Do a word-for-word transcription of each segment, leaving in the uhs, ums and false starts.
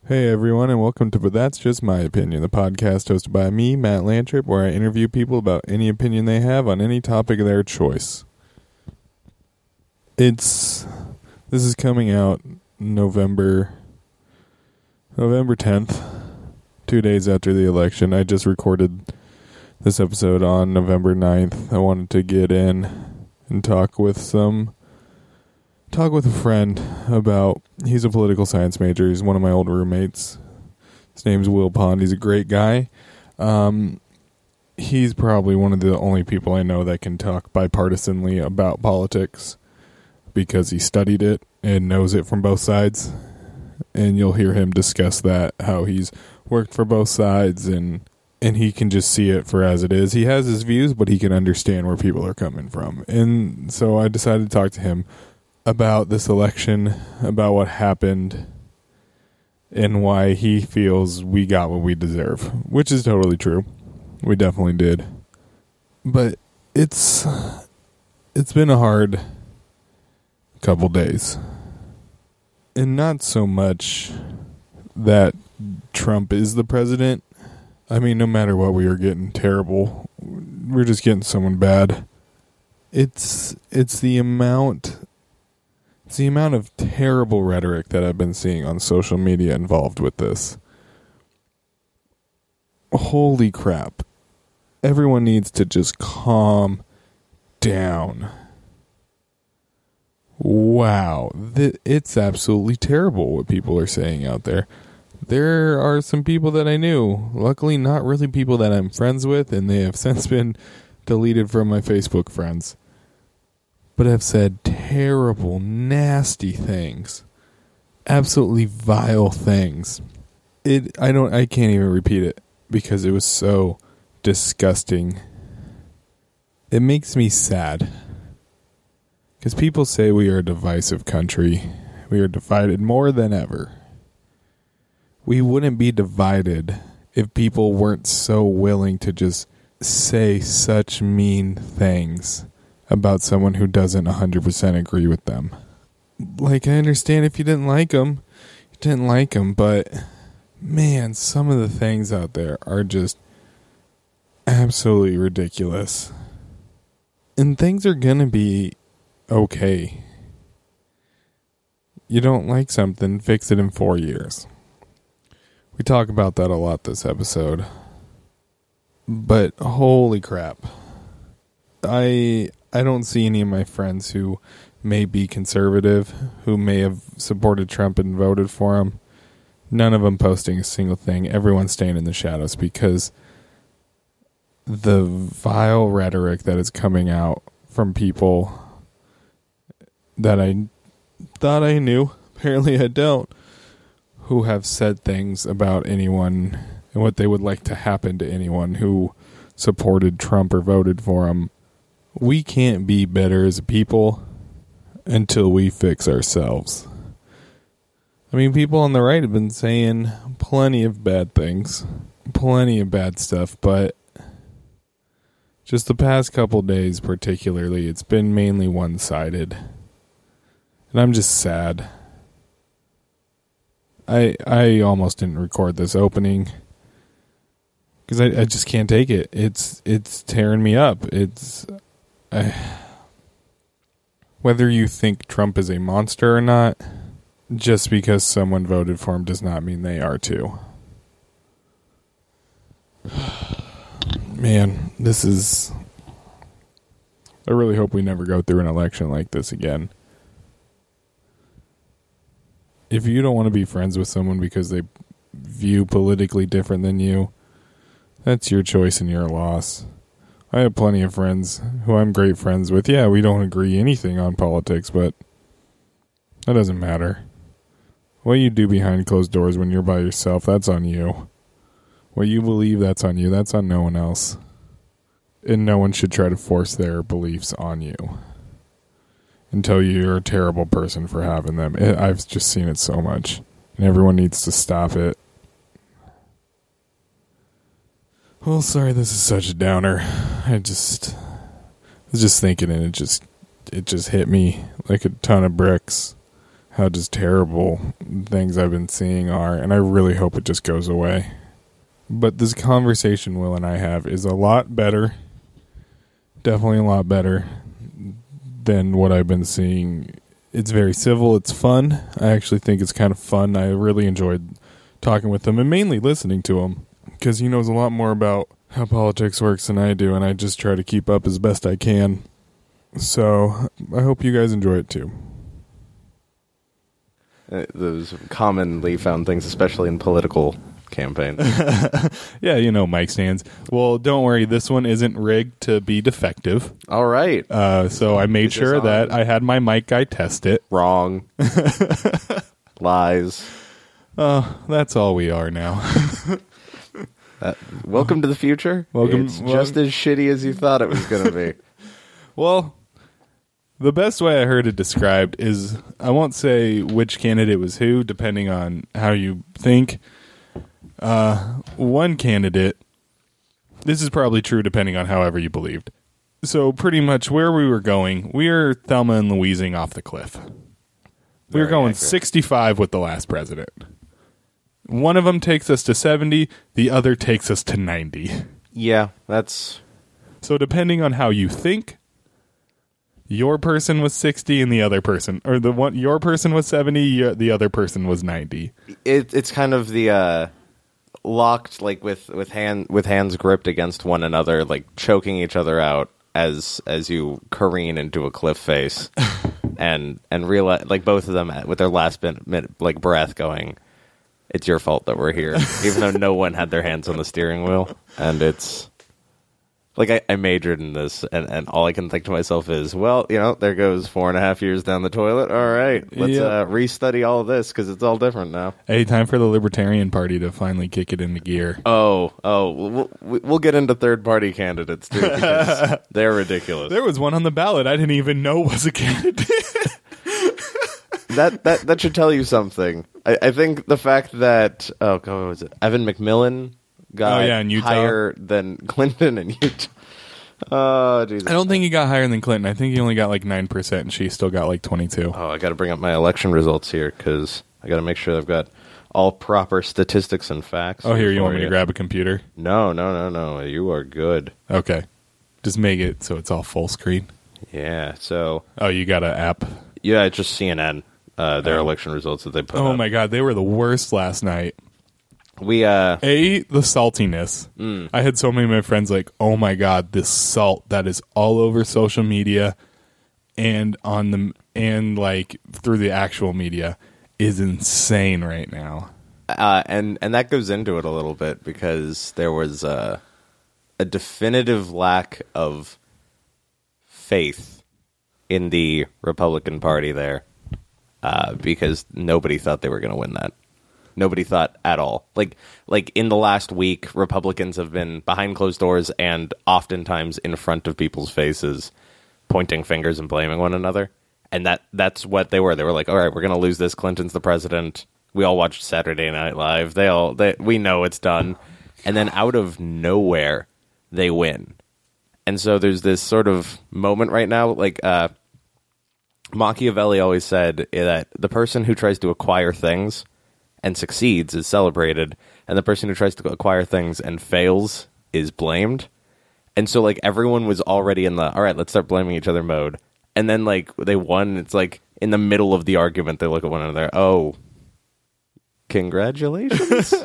Hey everyone, and welcome to But That's Just My Opinion, the podcast hosted by me, Matt Lantrip, where I interview people about any opinion they have on any topic of their choice. It's this is coming out November November tenth, two days after the election. I just recorded this episode on November ninth. I wanted to get in and talk with some talk with a friend about, he's a political science major. He's one of my old roommates. His name's Will Pond. He's a great guy. Um, he's probably one of the only people I know that can talk bipartisanly about politics because he studied it and knows it from both sides. And you'll hear him discuss that, how he's worked for both sides and and he can just see it for as it is. He has his views, but he can understand where people are coming from. And so I decided to talk to him about this election, about what happened, and why he feels we got what we deserve, which is totally true. We definitely did. But it's it's been a hard couple days. And not so much that Trump is the president. I mean, no matter what, we are getting terrible. We're just getting someone bad. It's it's the amount It's the amount of terrible rhetoric that I've been seeing on social media involved with this. Holy crap. Everyone needs to just calm down. Wow. Th- it's absolutely terrible what people are saying out there. There are some people that I knew, luckily not really people that I'm friends with, and they have since been deleted from my Facebook friends, but have said terrible, nasty things, absolutely vile things. It, I don't, I can't even repeat it because it was so disgusting. It makes me sad because people say we are a divisive country. We are divided more than ever. We wouldn't be divided if people weren't so willing to just say such mean things about someone who doesn't one hundred percent agree with them. Like, I understand if you didn't like them, you didn't like them, but man, some of the things out there are just absolutely ridiculous. And things are gonna be okay. You don't like something, fix it in four years. We talk about that a lot this episode. But holy crap. I I don't see any of my friends who may be conservative, who may have supported Trump and voted for him. None of them posting a single thing. Everyone's staying in the shadows because the vile rhetoric that is coming out from people that I thought I knew, apparently I don't, who have said things about anyone and what they would like to happen to anyone who supported Trump or voted for him. We can't be better as a people until we fix ourselves. I mean, people on the right have been saying plenty of bad things, plenty of bad stuff, but just the past couple days particularly, it's been mainly one-sided. And I'm just sad. I I almost didn't record this opening because I, I just can't take it. It's it's tearing me up. It's I, whether you think Trump is a monster or not, just because someone voted for him does not mean they are too. Man, this is... I really hope we never go through an election like this again. If you don't want to be friends with someone because they view politically different than you, that's your choice and your loss. I have plenty of friends who I'm great friends with. Yeah, we don't agree anything on politics, but that doesn't matter. What you do behind closed doors when you're by yourself, that's on you. What you believe, that's on you. That's on no one else. And no one should try to force their beliefs on you until you're a terrible person for having them. It, I've just seen it so much. And everyone needs to stop it. Well, sorry this is such a downer. I just... I was just thinking and it just... It just hit me like a ton of bricks. how just terrible things I've been seeing are, and I really hope it just goes away. But this conversation Will and I have is a lot better, definitely a lot better than what I've been seeing. It's very civil, it's fun. I actually think it's kind of fun. I really enjoyed talking with him and mainly listening to him because he knows a lot more about how politics works than I do, and I just try to keep up as best I can. So I hope you guys enjoy it too. Uh, those commonly found things, especially in political campaigns. Yeah, you know, mic stands. Well, don't worry, this one isn't rigged to be defective. All right. Uh, so I made Is sure that I had my mic guy test it. Wrong. Lies. Oh, that's all we are now. Uh, welcome to the future. Welcome- It's wel- just as shitty as you thought it was going to be. Well, the best way I heard it described is, I won't say which candidate was who, depending on how you think. Uh, one candidate, this is probably true depending on however you believed. So pretty much where we were going, we are Thelma and Louising off the cliff. We were Very going accurate. sixty-five with the last president. One of them takes us to seventy, the other takes us to ninety. Yeah, that's... So depending on how you think, your person was sixty and the other person, or the one your person was seventy, y- the other person was ninety. It, it's kind of the uh, locked, like with with hand with hands gripped against one another, like choking each other out as as you careen into a cliff face, and and realize, like both of them with their last bit, minute, like breath, going, "It's your fault that we're here," even though no one had their hands on the steering wheel, and it's. Like, I, I majored in this, and, and all I can think to myself is, well, you know, there goes four and a half years down the toilet. All right, let's Yep. uh, restudy all of this, because it's all different now. Hey, time for the Libertarian Party to finally kick it into gear. Oh, oh, we'll, we'll we'll get into third-party candidates, too, because they're ridiculous. There was one on the ballot I didn't even know was a candidate. that, that that should tell you something. I, I think the fact that, oh, God, what was it? Evan McMillan got Oh, yeah, in Utah. higher than Clinton in Utah. Oh, Jesus. I don't think he got higher than Clinton. I think he only got like nine percent, and she still got like twenty-two. Oh, I got to bring up my election results here because I got to make sure I've got all proper statistics and facts. Oh, here, you for want me to grab a computer? No, no, no, no. You are good. Okay. Just make it so it's all full screen. Yeah. So, Oh, you got an app? yeah, it's just C N N. Uh, their Oh. election results that they put Oh, up. my God. They were the worst last night. We, uh, A, the saltiness. Mm. I had so many of my friends like, oh, my God, this salt that is all over social media and on the and like through the actual media is insane right now. uh, and, and that goes into it a little bit because there was uh, a definitive lack of faith in the Republican Party there uh, because nobody thought they were going to win that. Nobody thought at all. Like, like in the last week, Republicans have been behind closed doors and oftentimes in front of people's faces, pointing fingers and blaming one another. And that that's what they were. They were like, all right, we're going to lose this. Clinton's the president. We all watched Saturday Night Live. They all, they, we know it's done. And then out of nowhere, they win. And so there's this sort of moment right now, like uh, Machiavelli always said that the person who tries to acquire things and succeeds is celebrated, and the person who tries to acquire things and fails is blamed. And so, like, everyone was already in the, all right, let's start blaming each other mode. And then, like, they won. It's like, in the middle of the argument, they look at one another, oh, congratulations.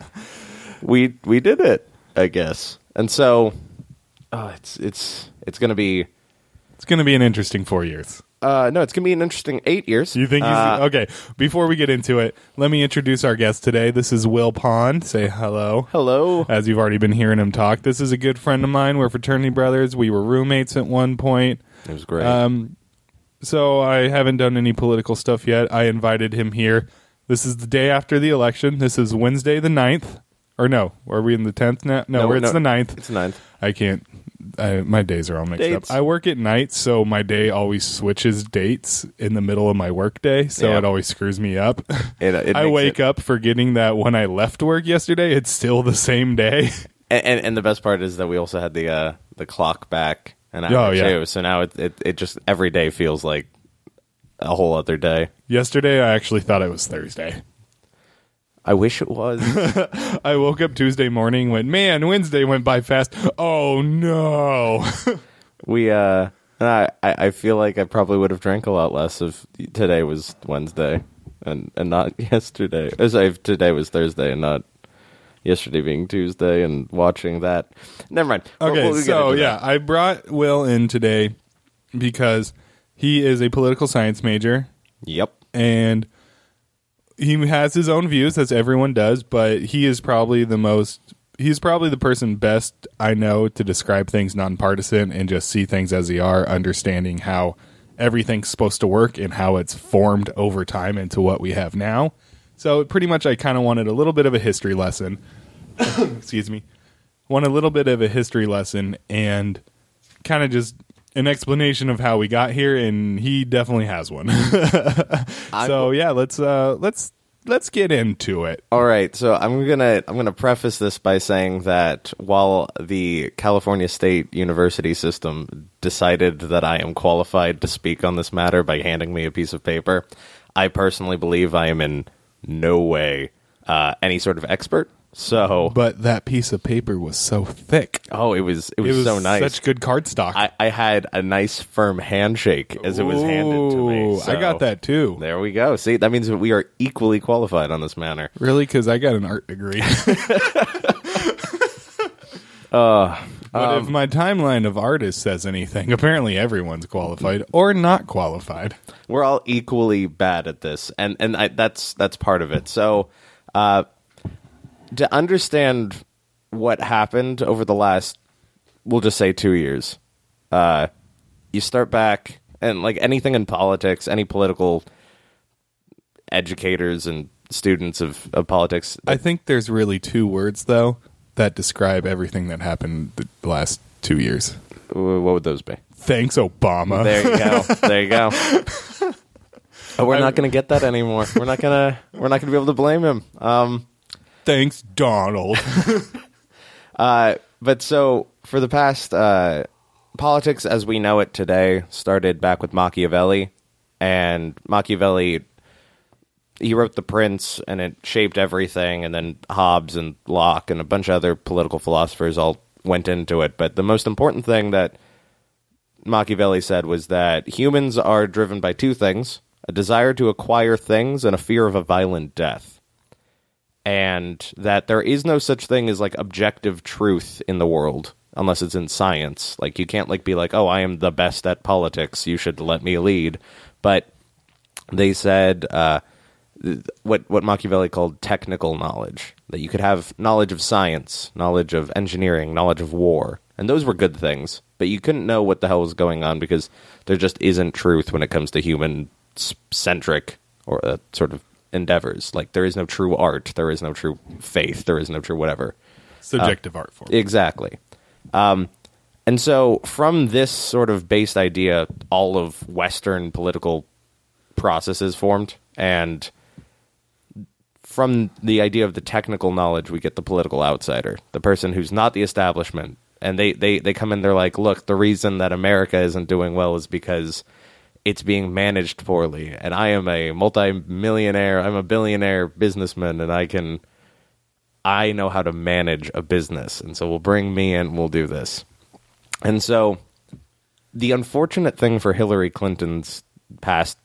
we we did it, I guess. And so, oh, it's, it's, it's going to be, It's going to be an interesting four years. uh, no, it's going to be an interesting eight years. You think he's Uh, okay? Before we get into it, let me introduce our guest today. This is Will Pond. Say hello. Hello. As you've already been hearing him talk, this is a good friend of mine. We're fraternity brothers. We were roommates at one point. It was great. Um, so I haven't done any political stuff yet. I invited him here. This is the day after the election. This is Wednesday the ninth. Or no, are we in the tenth now? No, No, we're- it's no. the ninth. it's ninth. I can't. I, my days are all mixed Dates. up. I work at night, so my day always switches dates in the middle of my work day, so Yeah. it always screws me up. It, it I makes wake it- up forgetting that when I left work yesterday, it's still the same day. And, and and the best part is that we also had the uh, the clock back an hour Oh, yeah. too. So now it, it it just every day feels like a whole other day. Yesterday, I actually thought it was Thursday. I wish it was. I woke up Tuesday morning, went, man, Wednesday went by fast. Oh, no. we, uh, I, I feel like I probably would have drank a lot less if today was Wednesday and, and not yesterday. As if today was Thursday and not yesterday being Tuesday and watching that. Never mind. Okay, We'll, we'll so, yeah, I brought Will in today because he is a political science major. Yep. And he has his own views, as everyone does, but he is probably the most, he's probably the person best I know to describe things nonpartisan and just see things as they are, understanding how everything's supposed to work and how it's formed over time into what we have now. So pretty much I kind of wanted a little bit of a history lesson. Excuse me. Want a little bit of a history lesson and kind of just an explanation of how we got here, and he definitely has one. So yeah, let's uh, let's let's get into it. All right, so I'm gonna I'm gonna preface this by saying that while the California State University system decided that I am qualified to speak on this matter by handing me a piece of paper, I personally believe I am in no way uh, any sort of expert. So, but that piece of paper was so thick. Oh, it was it was, it was so nice. Such good cardstock. I, I had a nice firm handshake as it was handed to me. So I got that too. There we go. See, that means that we are equally qualified on this matter. Really? Because I got an art degree. uh, but um, if my timeline of artists says anything, apparently everyone's qualified or not qualified. We're all equally bad at this, and and I, that's that's part of it. So. Uh, To understand what happened over the last, we'll just say two years, uh, you start back, and like anything in politics, any political educators and students of, of politics. I think there's really two words, though, that describe everything that happened the last two years. What would those be? Thanks, Obama. There you go. There you go. But we're not going to get that anymore. We're not going to. We're not going to be able to blame him. Um, Thanks, Donald. uh, but so for the past, uh, politics as we know it today started back with Machiavelli, and Machiavelli, he wrote The Prince, and it shaped everything, and then Hobbes and Locke and a bunch of other political philosophers all went into it. But the most important thing that Machiavelli said was that humans are driven by two things: a desire to acquire things and a fear of a violent death. And that there is no such thing as, like, objective truth in the world, unless it's in science. Like, you can't, like, be like, oh, I am the best at politics, you should let me lead. But they said uh, what, what Machiavelli called technical knowledge, that you could have knowledge of science, knowledge of engineering, knowledge of war, and those were good things. But you couldn't know what the hell was going on because there just isn't truth when it comes to human-centric or uh, sort of endeavors. Like, there is no true art, there is no true faith, there is no true whatever. Subjective uh, art form. Exactly. Um, and so from this sort of based idea, all of Western political processes formed, and from the idea of the technical knowledge, we get the political outsider, the person who's not the establishment. And they, they, they come in, they're like, look, the reason that America isn't doing well is because it's being managed poorly, and I am a multi-millionaire, I'm a billionaire businessman, and I can, I know how to manage a business, and so we'll bring me in, we'll do this. And so, the unfortunate thing for Hillary Clinton's past,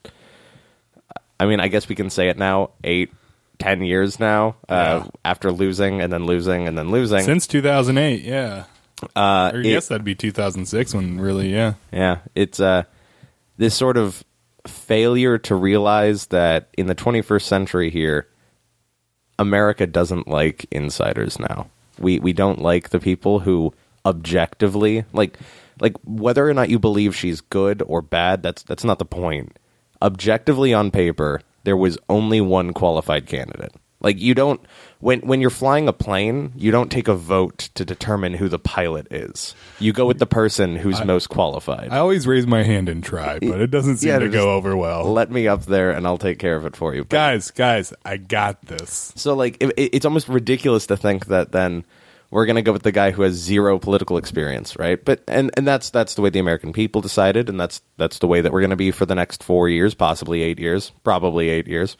I mean, I guess we can say it now, eight, ten years now, uh, yeah. after losing, and then losing, and then losing. Since two thousand eight, yeah. Uh, or I guess that'd be two thousand six when really, yeah. Yeah, it's, uh, this sort of failure to realize that in the twenty-first century here, America doesn't like insiders now. We we don't like the people who objectively, like like whether or not you believe she's good or bad, that's that's not the point. Objectively on paper, there was only one qualified candidate. Like, you don't, when when you're flying a plane, you don't take a vote to determine who the pilot is. You go with the person who's I, most qualified. I always raise my hand and try, but it doesn't seem yeah, to go over well. Let me up there and I'll take care of it for you. But, guys, guys, I got this. So, like, it, it's almost ridiculous to think that then we're going to go with the guy who has zero political experience, right? But and, and that's that's the way the American people decided, and that's that's the way that we're going to be for the next four years, possibly eight years, probably eight years.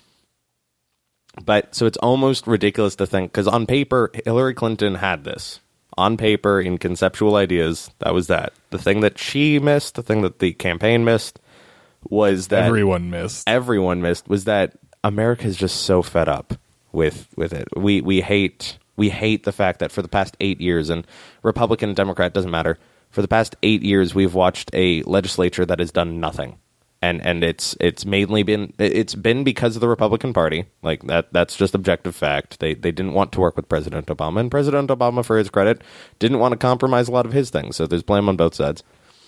But so it's almost ridiculous to think, because on paper, Hillary Clinton had this. On paper, in conceptual ideas, that was that. The thing that she missed, the thing that the campaign missed, was that everyone missed. Everyone missed was that America is just so fed up with with it. We we hate we hate the fact that for the past eight years, and Republican, Democrat doesn't matter. For the past eight years, we've watched a legislature that has done nothing, and and it's it's mainly been it's been because of the Republican Party. Like that that's just objective fact. They they didn't want to work with President Obama, and President Obama, for his credit, didn't want to compromise a lot of his things. So there's blame on both sides.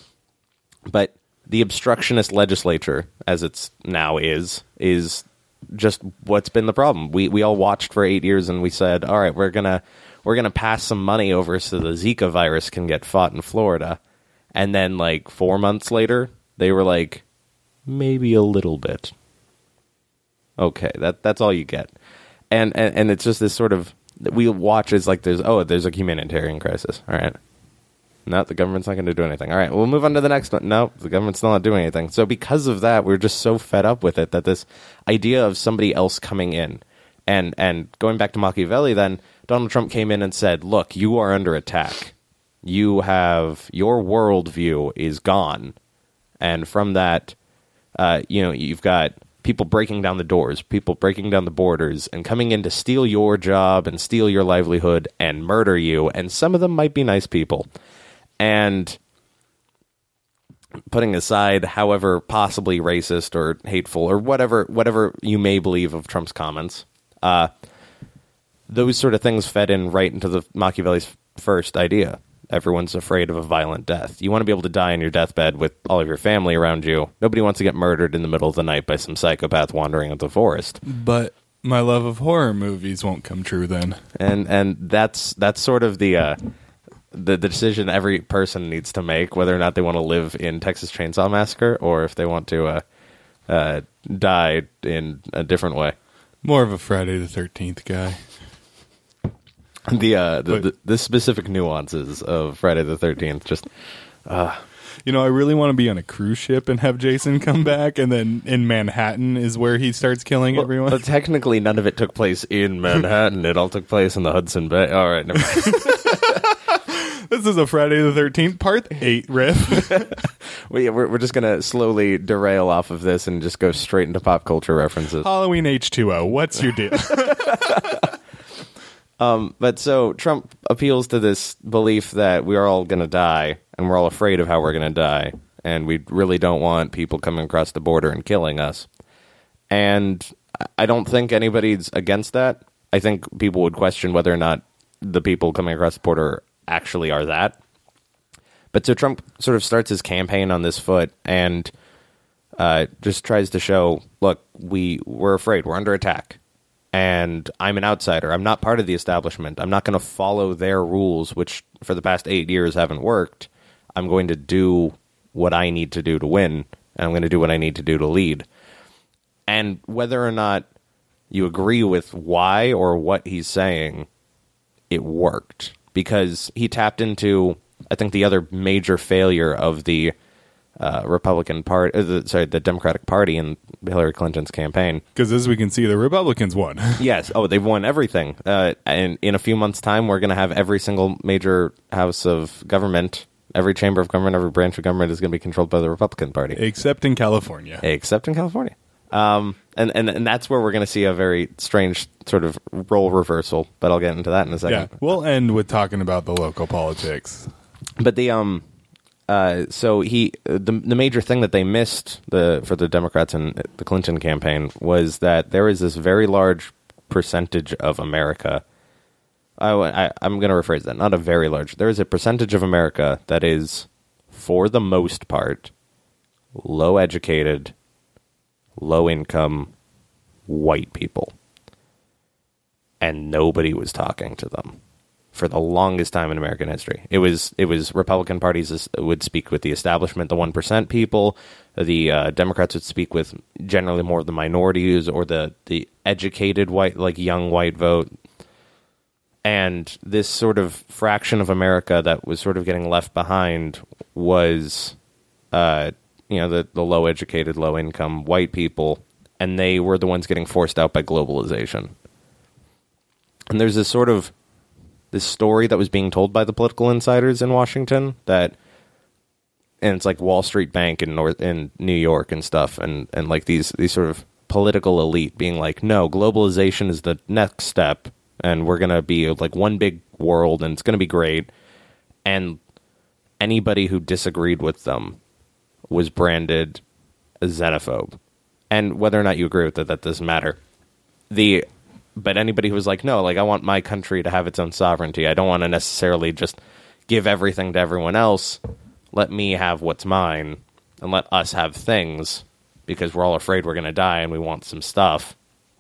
But the obstructionist legislature, as it's now is, is just what's been the problem. We we all watched for eight years and we said, all right, we're gonna we're gonna pass some money over so the Zika virus can get fought in Florida, and then like four months later, they were like, maybe a little bit. Okay, that that's all you get, and and, and it's just this sort of we watch as like there's oh there's a humanitarian crisis. All right. No, the government's not going to do anything. All right, we'll move on to the next one. No, the government's still not doing anything. So because of that, we're just so fed up with it that this idea of somebody else coming in and and going back to Machiavelli, then Donald Trump came in and said, look, you are under attack. You have your worldview is gone. And from that, uh, you know, you've got people breaking down the doors, people breaking down the borders and coming in to steal your job and steal your livelihood and murder you. And some of them might be nice people. And putting aside however possibly racist or hateful or whatever whatever you may believe of Trump's comments, uh, those sort of things fed in right into the Machiavelli's first idea. Everyone's afraid of a violent death. You want to be able to die on your deathbed with all of your family around you. Nobody wants to get murdered in the middle of the night by some psychopath wandering into the forest. But my love of horror movies won't come true then. And and that's that's sort of the... Uh, The, the decision every person needs to make, whether or not they want to live in Texas Chainsaw Massacre or if they want to uh, uh, die in a different way. More of a Friday the thirteenth guy. The, uh, the, the the specific nuances of Friday the thirteenth just... Uh, you know, I really want to be on a cruise ship and have Jason come back, and then in Manhattan is where he starts killing well, everyone. Well, technically, none of it took place in Manhattan. It all took place in the Hudson Bay. All right, never mind. This is a Friday the thirteenth Part eight riff. we, we're, we're just going to slowly derail off of this and just go straight into pop culture references. Halloween H two O, what's your deal? um, but so Trump appeals to this belief that we are all going to die, and we're all afraid of how we're going to die, and we really don't want people coming across the border and killing us. And I don't think anybody's against that. I think people would question whether or not the people coming across the border actually are that. But so Trump sort of starts his campaign on this foot and uh, just tries to show, look, we, we're afraid. We're under attack. And I'm an outsider. I'm not part of the establishment. I'm not going to follow their rules, which for the past eight years haven't worked. I'm going to do what I need to do to win, and I'm going to do what I need to do to lead. And whether or not you agree with why or what he's saying, it worked. Because he tapped into, I think, the other major failure of the uh, Republican Party, uh, the, sorry, the Democratic Party in Hillary Clinton's campaign. Because as we can see, the Republicans won. Yes. Oh, they've won everything. Uh, and in a few months' time, we're going to have every single major house of government, every chamber of government, every branch of government is going to be controlled by the Republican Party. Except in California. Except in California. Um, and, and, and that's where we're going to see a very strange sort of role reversal, but I'll get into that in a second. Yeah, we'll end with talking about the local politics. But the um, uh, so he the the major thing that they missed the for the Democrats in the Clinton campaign was that there is this very large percentage of America. I, I I'm going to rephrase that. Not a very large. There is a percentage of America that is, for the most part, low educated, low income, white people. And nobody was talking to them for the longest time in American history. It was it was Republican parties would speak with the establishment, the one percent people. The uh, Democrats would speak with generally more of the minorities or the, the educated white, like young white vote. And this sort of fraction of America that was sort of getting left behind was, uh, you know, the, the low-educated, low-income white people, and they were the ones getting forced out by globalization. And there's this sort of this story that was being told by the political insiders in Washington that, and it's like Wall Street Bank in North in New York and stuff, and, and like these these sort of political elite being like, no, globalization is the next step. And we're going to be like one big world, and it's going to be great. And anybody who disagreed with them was branded a xenophobe. And whether or not you agree with it, that doesn't matter. The But anybody who was like, no, like I want my country to have its own sovereignty. I don't want to necessarily just give everything to everyone else. Let me have what's mine, and let us have things, because we're all afraid we're going to die, and we want some stuff.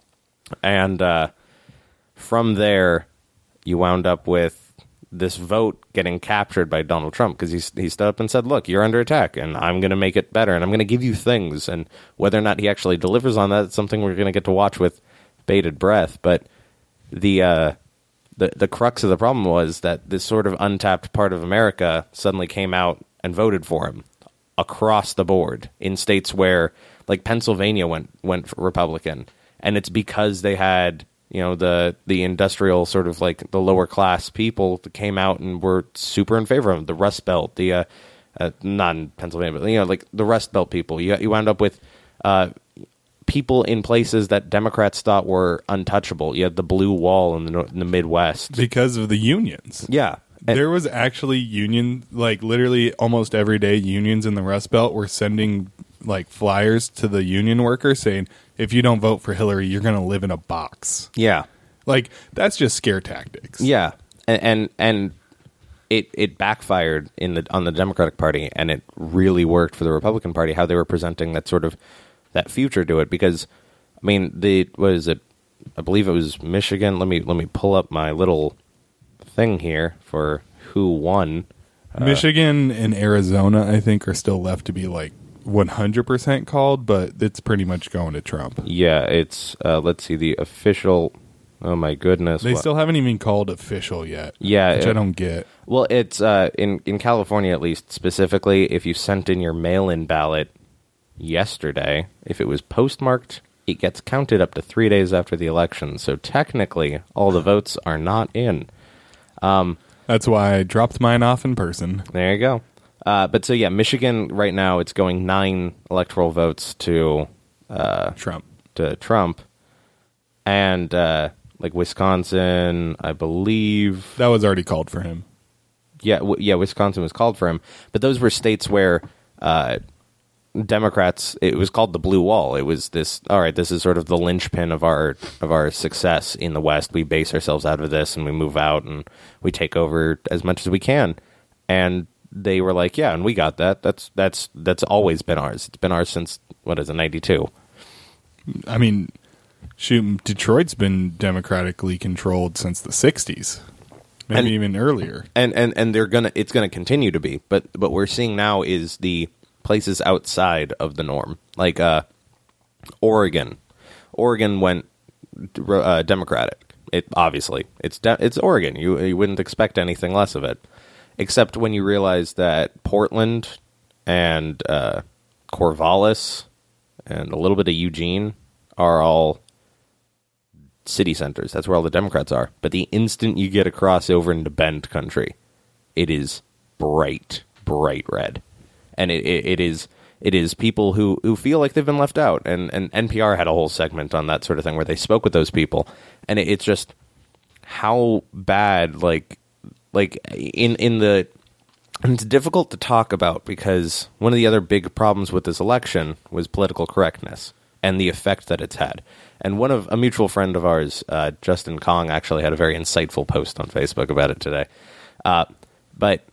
And, uh... from there, you wound up with this vote getting captured by Donald Trump because he, he stood up and said, look, you're under attack, and I'm going to make it better, and I'm going to give you things. And whether or not he actually delivers on that, it's something we're going to get to watch with bated breath. But the, uh, the, the crux of the problem was that this sort of untapped part of America suddenly came out and voted for him across the board in states where, like Pennsylvania went, went Republican. And it's because they had... you know, the the industrial sort of like the lower class people that came out and were super in favor of them. The Rust Belt, the uh, uh, not in Pennsylvania, but you know, like the Rust Belt people. You you wound up with uh, people in places that Democrats thought were untouchable. You had the blue wall in the in the Midwest because of the unions. Yeah, and there was actually union, like literally almost every day, unions in the Rust Belt were sending like flyers to the union workers saying, if you don't vote for Hillary, you're going to live in a box. Yeah. Like, that's just scare tactics. Yeah. And and, and it it backfired in the on the Democratic Party, and it really worked for the Republican Party, how they were presenting that sort of that future to it. Because, I mean, the what is it? I believe it was Michigan. Let me let me pull up my little thing here for who won. Michigan uh, and Arizona, I think, are still left to be like one hundred percent called, but it's pretty much going to Trump. Yeah, it's, uh, let's see, the official, oh my goodness. They what? still haven't even called official yet. Yeah. Which it, I don't get. Well, it's, uh, in, in California at least, specifically, if you sent in your mail-in ballot yesterday, if it was postmarked, it gets counted up to three days after the election. So technically, all the votes are not in. Um, That's why I dropped mine off in person. There you go. Uh, but so, yeah, Michigan right now, it's going nine electoral votes to uh, Trump. To Trump. And, uh, like, Wisconsin, I believe... That was already called for him. Yeah, w- yeah, Wisconsin was called for him. But those were states where uh, Democrats... It was called the Blue Wall. It was this, all right, this is sort of the linchpin of our of our success in the West. We base ourselves out of this, and we move out, and we take over as much as we can. And they were like, yeah, and we got that. That's that's that's always been ours. It's been ours since, what is it, ninety-two? I mean, shoot, Detroit's been democratically controlled since the sixties, maybe and, even earlier. And and and they're gonna it's gonna continue to be. But what we're seeing now is the places outside of the norm, like uh, Oregon. Oregon went uh, Democratic. It obviously it's de- it's Oregon. You you wouldn't expect anything less of it. Except when you realize that Portland and uh, Corvallis and a little bit of Eugene are all city centers. That's where all the Democrats are. But the instant you get across over into Bend country, it is bright, bright red. And it, it, it is it is people who, who feel like they've been left out. And, and N P R had a whole segment on that sort of thing where they spoke with those people. And it, it's just how bad, like... Like, in, in the... And it's difficult to talk about because one of the other big problems with this election was political correctness and the effect that it's had. And one of... A mutual friend of ours, uh, Justin Kong, actually had a very insightful post on Facebook about it today. Uh, but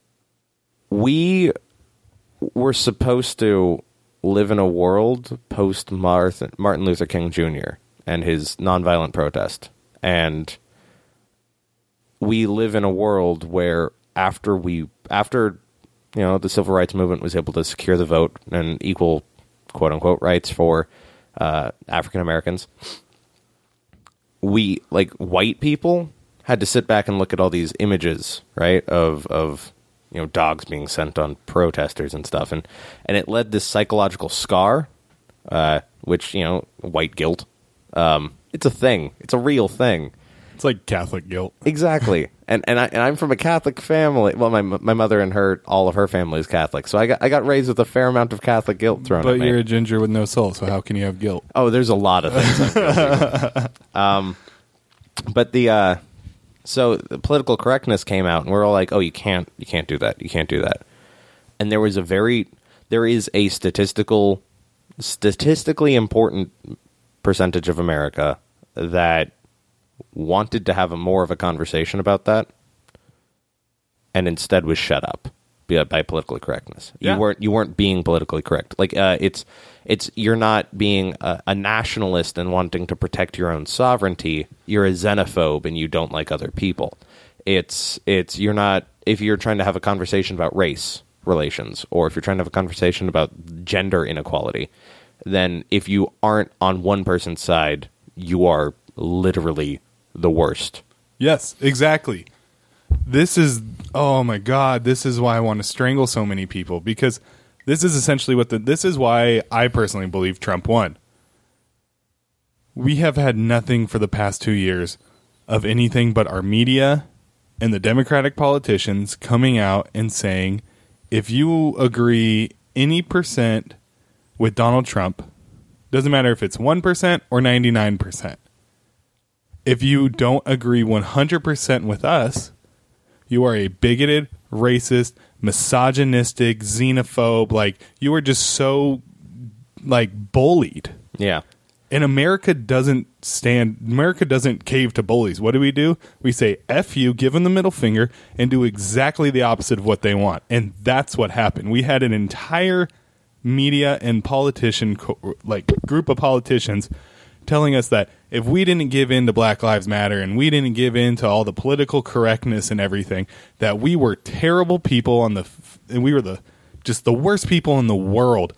we were supposed to live in a world post-Martin Luther King Junior and his nonviolent protest. And... we live in a world where after we, after, you know, the civil rights movement was able to secure the vote and equal, quote unquote, rights for uh, African Americans, we, like, white people had to sit back and look at all these images, right, of of you know dogs being sent on protesters and stuff, and and it led this psychological scar, uh, which you know white guilt. Um, it's a thing. It's a real thing. It's like Catholic guilt. Exactly. And and I and I'm from a Catholic family. Well, my my mother and her all of her family is Catholic, so I got I got raised with a fair amount of Catholic guilt thrown But at me. you're a ginger with no soul, so how can you have guilt? Oh, there's a lot of things I'm guilty of. Um, but the uh, so the political correctness came out, and we're all like, "Oh, you can't, you can't do that, you can't do that." And there was a very, there is a statistical, statistically important percentage of America that wanted to have a more of a conversation about that, and instead was shut up by, by political correctness. Yeah. You weren't you weren't being politically correct. Like uh, it's it's you're not being a, a nationalist and wanting to protect your own sovereignty. You're a xenophobe and you don't like other people. It's it's you're not if you're trying to have a conversation about race relations, or if you're trying to have a conversation about gender inequality, then if you aren't on one person's side, you are literally the worst. Yes, exactly. This is, oh my God, this is why I want to strangle so many people, because this is essentially what the, this is why I personally believe Trump won. We have had nothing for the past two years of anything but our media and the Democratic politicians coming out and saying, if you agree any percent with Donald Trump, doesn't matter if it's one percent or ninety-nine percent. If you don't agree one hundred percent with us, you are a bigoted, racist, misogynistic, xenophobe. Like, you are just so, like, bullied. Yeah. And America doesn't stand, America doesn't cave to bullies. What do we do? We say, F you, give them the middle finger, and do exactly the opposite of what they want. And that's what happened. We had an entire media and politician, like, group of politicians telling us that if we didn't give in to Black Lives Matter and we didn't give in to all the political correctness and everything, that we were terrible people on the, and we were the, just the worst people in the world.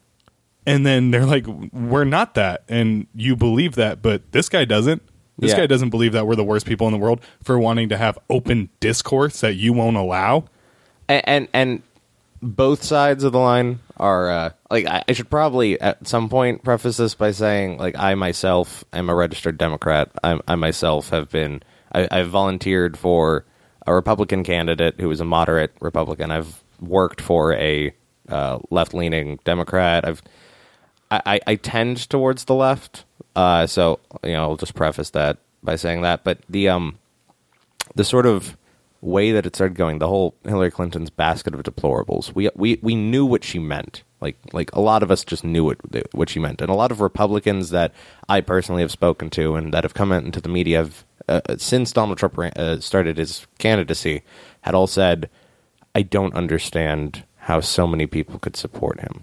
And then they're like, we're not that. And you believe that, but this guy doesn't. This Yeah. guy doesn't believe that we're the worst people in the world for wanting to have open discourse that you won't allow. And, and, and both sides of the line are uh, like I, I should probably at some point preface this by saying, like, I myself am a registered Democrat. I, I myself have been I, I've volunteered for a Republican candidate who is a moderate Republican. I've worked for a uh, left-leaning Democrat. I've I, I, I tend towards the left, uh, so you know I'll just preface that by saying that. But the um the sort of way that it started going, the whole Hillary Clinton's basket of deplorables, we we we knew what she meant. Like like a lot of us just knew what what she meant, and a lot of Republicans that I personally have spoken to and that have come out into the media have, uh, since Donald Trump uh, started his candidacy, had all said, "I don't understand how so many people could support him."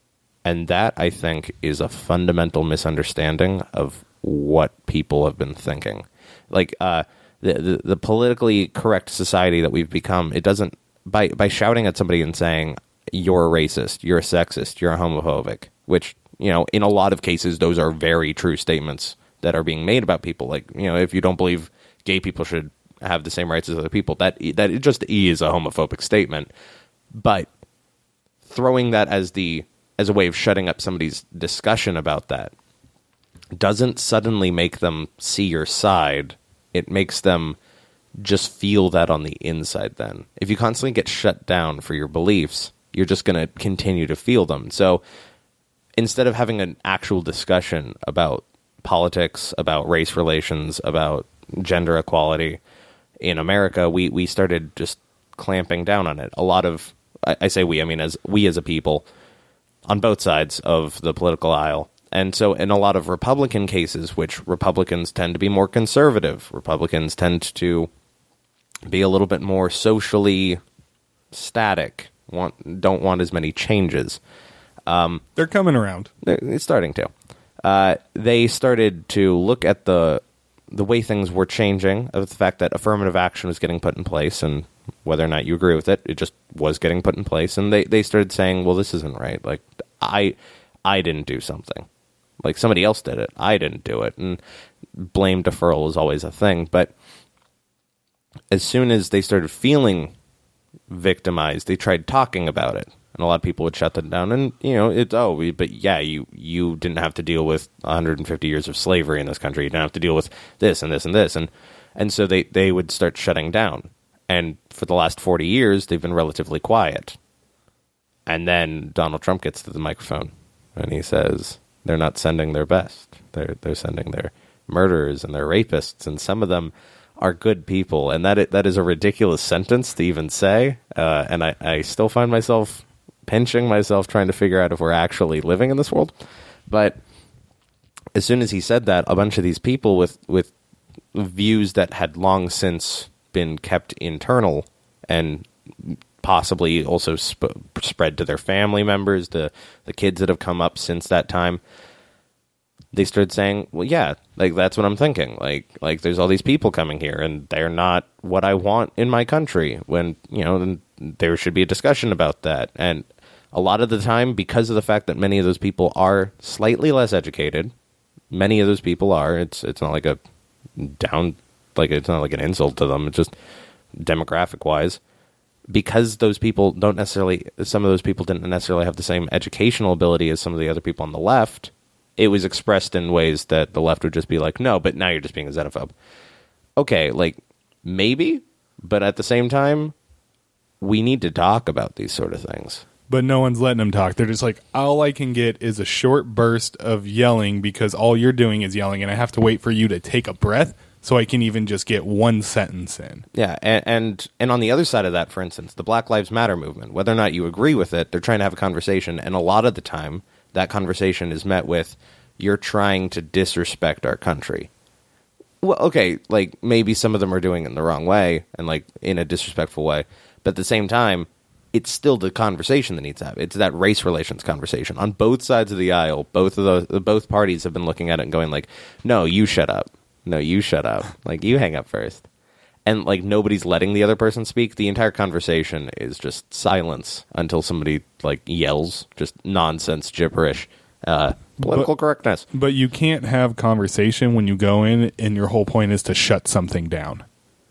And that, I think, is a fundamental misunderstanding of what people have been thinking. Like, uh, the, the the politically correct society that we've become, it doesn't, by, by shouting at somebody and saying, you're a racist, you're a sexist, you're a homophobic, which, you know, in a lot of cases, those are very true statements that are being made about people. Like, you know, if you don't believe gay people should have the same rights as other people, that that it just is a homophobic statement. But throwing that as the as a way of shutting up somebody's discussion about that doesn't suddenly make them see your side. It makes them just feel that on the inside then. If you constantly get shut down for your beliefs, you're just going to continue to feel them. So instead of having an actual discussion about politics, about race relations, about gender equality in America, we, we started just clamping down on it. A lot of, I, I say we, I mean as we as a people, on both sides of the political aisle. And so in a lot of Republican cases, which Republicans tend to be more conservative, Republicans tend to be a little bit more socially static, want don't want as many changes. Um, They're coming around. they're, they're starting to. Uh, they started to look at the the way things were changing, of the fact that affirmative action was getting put in place, and whether or not you agree with it, it just was getting put in place. And they, they started saying, well, this isn't right. Like, I I didn't do something. Like, somebody else did it. I didn't do it. And blame deferral is always a thing. But as soon as they started feeling victimized, they tried talking about it. And a lot of people would shut them down. And, you know, it's, oh, we, but yeah, you, you didn't have to deal with one hundred fifty years of slavery in this country. You didn't have to deal with this and this and this. And, and so they, they would start shutting down. And for the last forty years, they've been relatively quiet. And then Donald Trump gets to the microphone and he says, they're not sending their best. They're, they're sending their murderers and their rapists. And some of them are good people. And that, that is a ridiculous sentence to even say. Uh, and I, I still find myself pinching myself trying to figure out if we're actually living in this world. But as soon as he said that, a bunch of these people with, with views that had long since been kept internal and possibly also sp- spread to their family members, the, the kids that have come up since that time, they started saying, well, yeah, like, that's what I'm thinking. Like, like there's all these people coming here and they're not what I want in my country, when, you know, there should be a discussion about that. And a lot of the time, because of the fact that many of those people are slightly less educated, many of those people are, it's, it's not like a down, like, it's not like an insult to them. It's just demographic wise, because those people don't necessarily, some of those people didn't necessarily have the same educational ability as some of the other people on the left. It was expressed in ways that the left would just be like, no, but now you're just being a xenophobe. Okay, like, maybe, but at the same time, we need to talk about these sort of things. But no one's letting them talk. They're just like, all I can get is a short burst of yelling because all you're doing is yelling, and I have to wait for you to take a breath so I can even just get one sentence in. Yeah, and, and and on the other side of that, for instance, the Black Lives Matter movement, whether or not you agree with it, they're trying to have a conversation, and a lot of the time, that conversation is met with, you're trying to disrespect our country. Well, okay, like, maybe some of them are doing it in the wrong way, and, like, in a disrespectful way, but at the same time, it's still the conversation that needs to happen. It's that race relations conversation. On both sides of the aisle, both of those, both parties have been looking at it and going like, no, you shut up. No, you shut up. Like, you hang up first. And, like, nobody's letting the other person speak. The entire conversation is just silence until somebody, like, yells. Just nonsense, gibberish, uh, political but, correctness. But you can't have conversation when you go in and your whole point is to shut something down.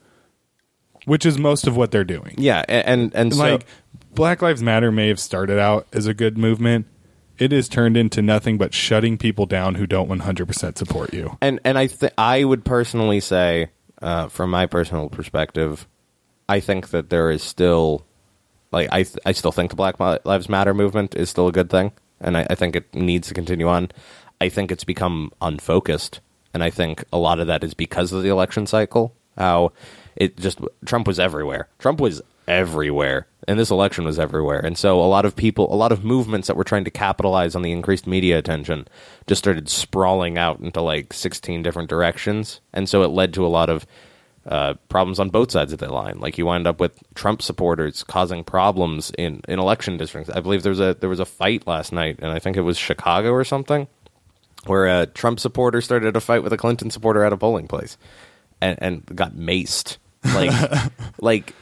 Which is most of what they're doing. Yeah, and, and, and so... Like, Black Lives Matter may have started out as a good movement. It has turned into nothing but shutting people down who don't one hundred percent support you. And and I th- I would personally say, uh, from my personal perspective, I think that there is still, like, I th- I still think the Black Lives Matter movement is still a good thing, and I, I think it needs to continue on. I think it's become unfocused, and I think a lot of that is because of the election cycle. How it just, Trump was everywhere. Trump was everywhere. And this election was everywhere. And so a lot of people, a lot of movements that were trying to capitalize on the increased media attention just started sprawling out into like sixteen different directions. And so it led to a lot of uh, problems on both sides of the line. Like, you wind up with Trump supporters causing problems in, in election districts. I believe there was a there was a fight last night, and I think it was Chicago or something, where a Trump supporter started a fight with a Clinton supporter at a polling place and, and got maced. Like, like...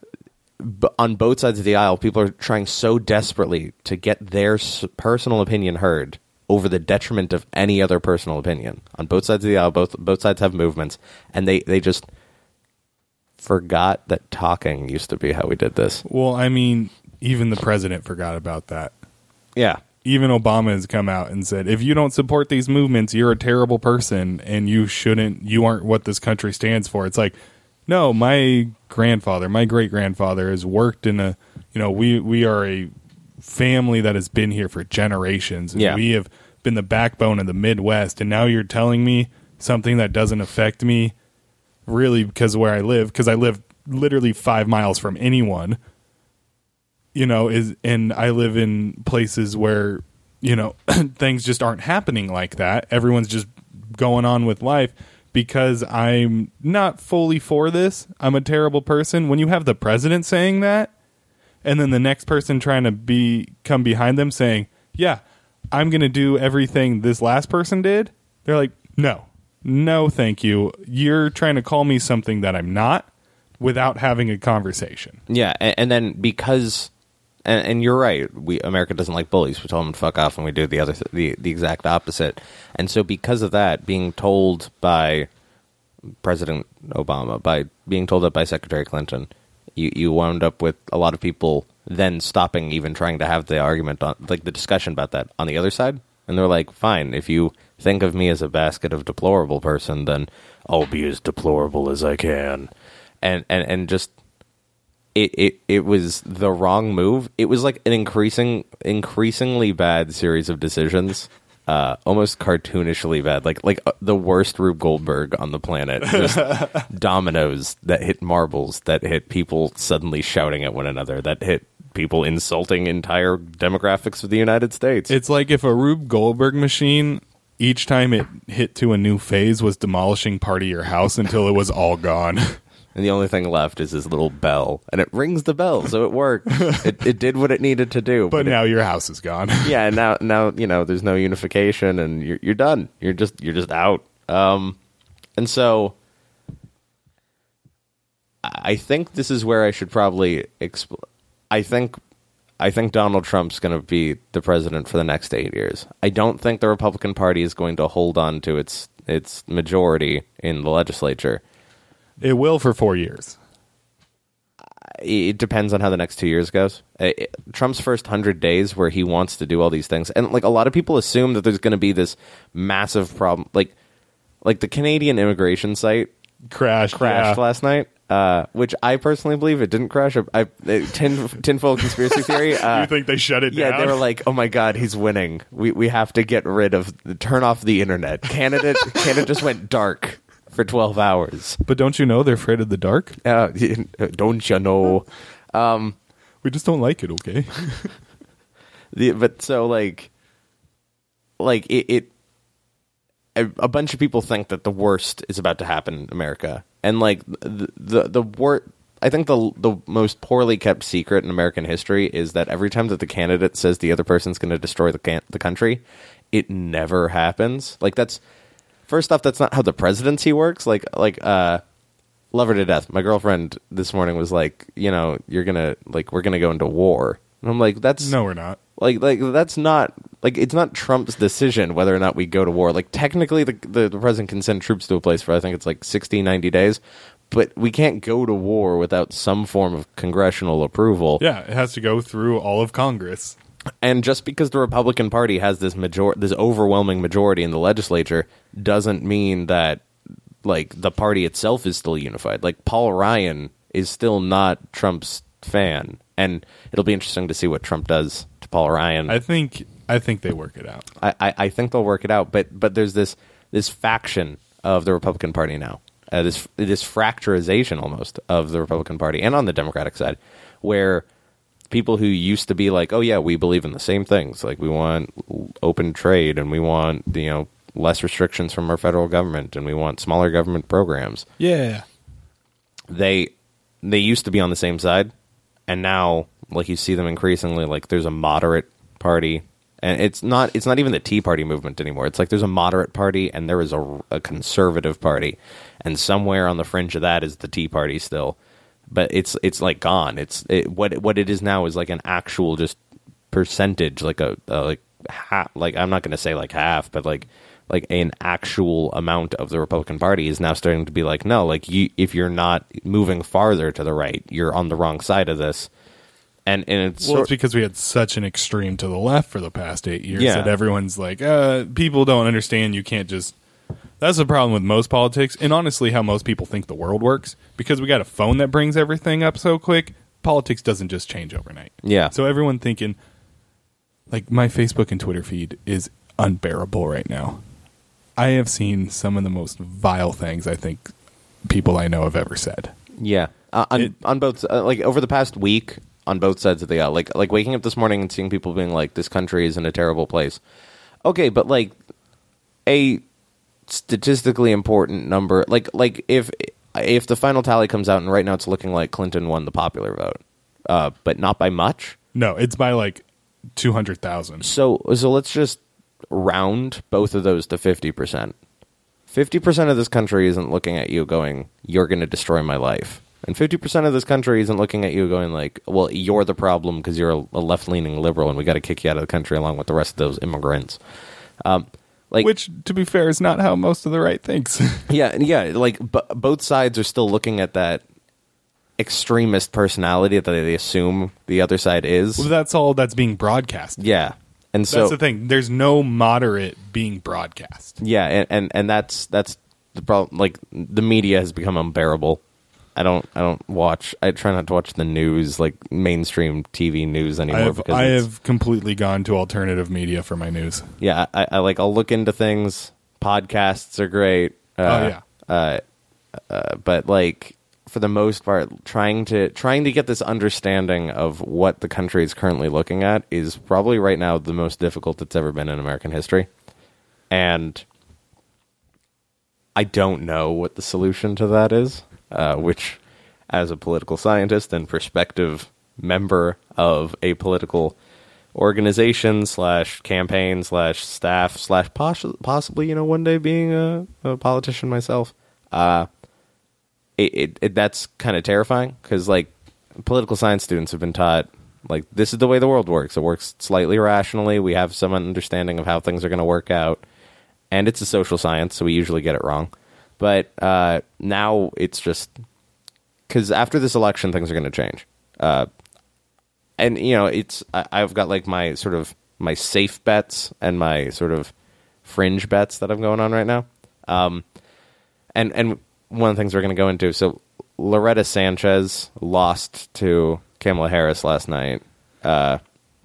on both sides of the aisle, people are trying so desperately to get their personal opinion heard over the detriment of any other personal opinion. On both sides of the aisle, both both sides have movements, and they, they just forgot that talking used to be how we did this. Well, I mean, even the president forgot about that. Yeah. Even Obama has come out and said, if you don't support these movements, you're a terrible person, and you shouldn't, you aren't what this country stands for. It's like, no, my grandfather, my great-grandfather has worked in a, you know, we, we are a family that has been here for generations. And yeah. we have been the backbone of the Midwest. And now you're telling me something that doesn't affect me really because of where I live, because I live literally five miles from anyone, you know, is, and I live in places where, you know, things just aren't happening like that. Everyone's just going on with life. Because I'm not fully for this, I'm a terrible person. When you have the president saying that, and then the next person trying to be come behind them saying, yeah, I'm going to do everything this last person did, they're like, no, no, thank you. You're trying to call me something that I'm not without having a conversation. Yeah, and, and then because, and, and you're right, we America doesn't like bullies. We tell them to fuck off, and we do the other th- the the exact opposite. And so because of that, being told by President Obama, by being told that by Secretary Clinton, you, you wound up with a lot of people then stopping even trying to have the argument, on like the discussion about that on the other side. And they're like, fine, if you think of me as a basket of deplorable person, then I'll be as deplorable as I can. And and, and just, it, it, it was the wrong move. It was like an increasing, increasingly bad series of decisions. Uh, almost cartoonishly bad, like like uh, the worst Rube Goldberg on the planet. Just dominoes that hit marbles, that hit people suddenly shouting at one another, that hit people insulting entire demographics of the United States. It's like if a Rube Goldberg machine, each time it hit to a new phase, was demolishing part of your house until it was all gone. And the only thing left is this little bell, and it rings the bell, so it worked. it, it did what it needed to do. But, but now it, your house is gone. Yeah, and now now you know there's no unification, and you're you're done. You're just you're just out. Um, and so I think this is where I should probably expl- I think I think Donald Trump's going to be the president for the next eight years. I don't think the Republican Party is going to hold on to its its majority in the legislature. It will for four years. It depends on how the next two years goes. It, Trump's first hundred days, where he wants to do all these things, and like a lot of people assume that there's going to be this massive problem, like like the Canadian immigration site crashed crashed yeah. last night, uh, which I personally believe it didn't crash. I, I tin tinfoil conspiracy theory. Uh, you think they shut it yeah, down? Yeah, they were like, "Oh my God, he's winning. We we have to get rid of turn off the internet." Canada Canada just went dark for twelve hours. But don't you know they're afraid of the dark? Uh, don't you know? Um, we just don't like it, okay? the, but so, like, like it, it a, a bunch of people think that the worst is about to happen in America. And, like, the the, the wor- I think the the most poorly kept secret in American history is that every time that the candidate says the other person's going to destroy the can- the country, it never happens. Like, that's... First off, that's not how the presidency works. Like, like, uh, love her to death. My girlfriend this morning was like, you know, you're gonna, like, we're gonna go into war. And I'm like, that's... No, we're not. Like, like that's not, like, it's not Trump's decision whether or not we go to war. Like, technically, the, the, the president can send troops to a place for, I think it's like sixty, ninety days. But we can't go to war without some form of congressional approval. Yeah, it has to go through all of Congress. And just because the Republican Party has this major- this overwhelming majority in the legislature doesn't mean that, like, the party itself is still unified. Like, Paul Ryan is still not Trump's fan, and it'll be interesting to see what Trump does to Paul Ryan. I think I think they work it out. I, I, I think they'll work it out, but but there's this this faction of the Republican Party now, uh, this this fracturization almost of the Republican Party and on the Democratic side, where people who used to be like, oh yeah, we believe in the same things. Like, we want open trade, and we want, you know, less restrictions from our federal government, and we want smaller government programs. Yeah. They they used to be on the same side, and now, like, you see them increasingly, like, there's a moderate party, and it's not it's not even the Tea Party movement anymore. It's like there's a moderate party, and there is a, a conservative party, and somewhere on the fringe of that is the Tea Party still. But it's it's like gone. It's it, what what it is now is like an actual just percentage, like a, a like half. Like, I'm not going to say like half, but like like an actual amount of the Republican Party is now starting to be like, no, like, you, if you're not moving farther to the right, you're on the wrong side of this. And and it's well, sort- it's because we had such an extreme to the left for the past eight years Yeah. that everyone's like, uh, people don't understand. You can't just. That's the problem with most politics, and honestly how most people think the world works. Because we got a phone that brings everything up so quick, politics doesn't just change overnight. Yeah. So everyone thinking, like, my Facebook and Twitter feed is unbearable right now. I have seen some of the most vile things I think people I know have ever said. Yeah, uh, on It- on both uh, like over the past week, on both sides of the aisle, like like waking up this morning and seeing people being like, "This country is in a terrible place." Okay, but like a statistically important number, like like if if the final tally comes out and right now it's looking like Clinton won the popular vote, uh, but not by much. No, it's by like two hundred thousand. So so let's just round both of those to fifty percent. fifty percent of this country isn't looking at you going, "You're going to destroy my life." And fifty percent of this country isn't looking at you going like, "Well, you're the problem because you're a, a left-leaning liberal and we got to kick you out of the country along with the rest of those immigrants." Um, Like, which, to be fair, is not how most of the right thinks. yeah, and yeah, like b- both sides are still looking at that extremist personality that they assume the other side is. Well, that's all that's being broadcast. Yeah, and so that's the thing. There's no moderate being broadcast. Yeah, and, and, and that's that's the problem. Like, the media has become unbearable. I don't I don't watch. I try not to watch the news, like mainstream T V news anymore. I have, because I it's- have completely gone to alternative media for my news. Yeah, I, I like. I'll look into things. Podcasts are great. Uh, Oh, yeah. Uh, uh, but like for the most part, trying to trying to get this understanding of what the country is currently looking at is probably right now the most difficult it's ever been in American history, and I don't know what the solution to that is. Uh, which, as a political scientist and prospective member of a political organization slash campaign slash staff slash poss- possibly, you know, one day being a, a politician myself, uh, it, it, it that's kind of terrifying because, like, political science students have been taught, like, this is the way the world works. It works slightly rationally. We have some understanding of how things are going to work out, and it's a social science, so we usually get it wrong. But uh, now it's just because after this election, things are going to change. Uh, and, you know, it's I, I've got like my sort of my safe bets and my sort of fringe bets that I'm going on right now. Um, and, and one of the things we're going to go into. So Loretta Sanchez lost to Kamala Harris last night. Uh,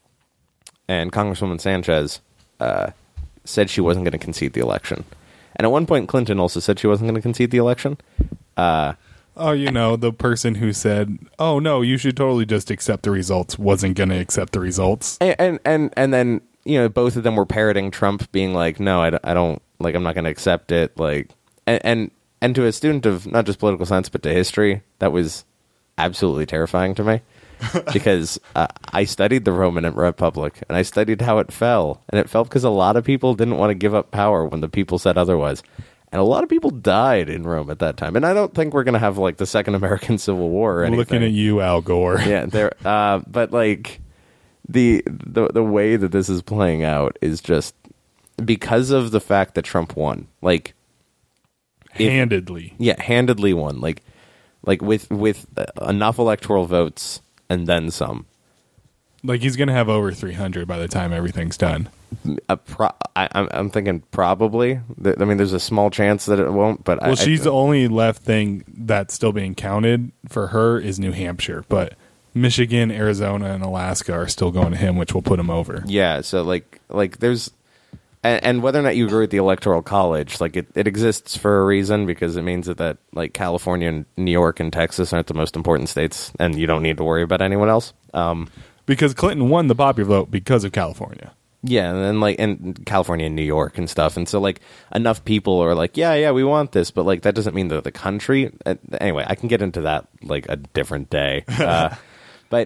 and Congresswoman Sanchez uh, said she wasn't going to concede the election. And at one point, Clinton also said she wasn't going to concede the election. Uh, oh, you know, the person who said, oh, no, you should totally just accept the results wasn't going to accept the results. and, and, and, and then, you know, both of them were parroting Trump being like, no, I, I don't, like, I'm not going to accept it. Like, and, and, and to a student of not just political science, but to history, that was absolutely terrifying to me. Because uh, I studied the Roman Republic, and I studied how it fell. And it fell because a lot of people didn't want to give up power when the people said otherwise. And a lot of people died in Rome at that time. And I don't think we're going to have, like, the Second American Civil War or anything. Looking at you, Al Gore. Yeah, there. Uh, but, like, the, the the way that this is playing out is just because of the fact that Trump won. Like, if, Handedly. yeah, handedly won. Like, like with with enough electoral votes and then some. Like, he's going to have over three hundred by the time everything's done. A pro- I, I'm, I'm thinking probably. I mean, there's a small chance that it won't, but Well, I, she's I, the only left thing that's still being counted for her is New Hampshire. But Michigan, Arizona, and Alaska are still going to him, which will put him over. yeah. So like, like there's, and, and whether or not you agree with the Electoral College, like it, it exists for a reason because it means that, that like California and New York and Texas aren't the most important states, and you don't need to worry about anyone else. Um, Because Clinton won the popular vote because of California. Yeah, and then like in California and New York and stuff, and so like enough people are like, yeah, yeah, we want this, but like that doesn't mean that the country. Uh, anyway, I can get into that like a different day. Uh, but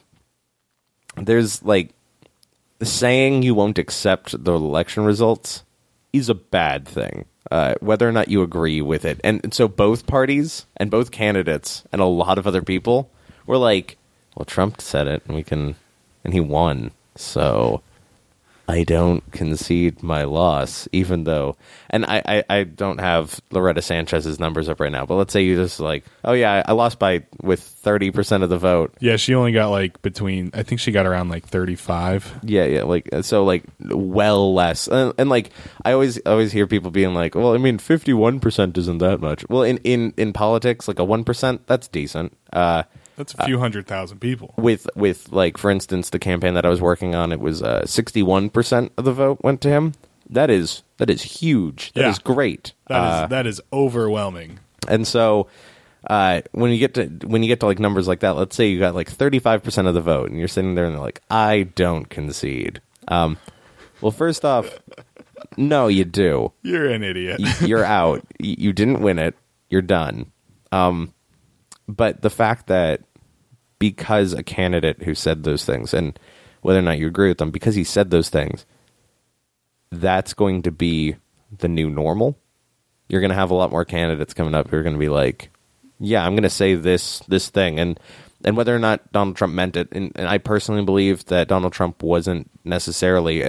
there's like saying you won't accept the election results is a bad thing, uh, whether or not you agree with it. And, and so both parties and both candidates and a lot of other people were like, well, Trump said it, and we can, and he won, so I don't concede my loss, even though, and I, I, I don't have Loretta Sanchez's numbers up right now, but let's say you just like, oh yeah, I lost by with thirty percent of the vote. Yeah, she only got like between, I think she got around like thirty-five. Yeah, yeah, like so, like well less, and, and like I always always hear people being like, well, I mean, fifty-one percent isn't that much. Well, in in in politics, like a one percent, that's decent. Uh, That's a few hundred thousand people. with with like for instance the campaign that I was working on, it was uh, sixty-one percent of the vote went to him. That is that is huge. That Yeah. is great. That is Uh, that is overwhelming. and so uh, when you get to when you get to like numbers like that, let's say you got like thirty-five percent of the vote, and you're sitting there and they're like, I don't concede. Um, well, first off, no, you do. You're an idiot. You're out. You you didn't win it. You're done. Um, but the fact that because a candidate who said those things, and whether or not you agree with them, because he said those things, that's going to be the new normal. You're going to have a lot more candidates coming up who are going to be like, yeah, I'm going to say this this thing. And and whether or not Donald Trump meant it, and, and I personally believe that Donald Trump wasn't necessarily, and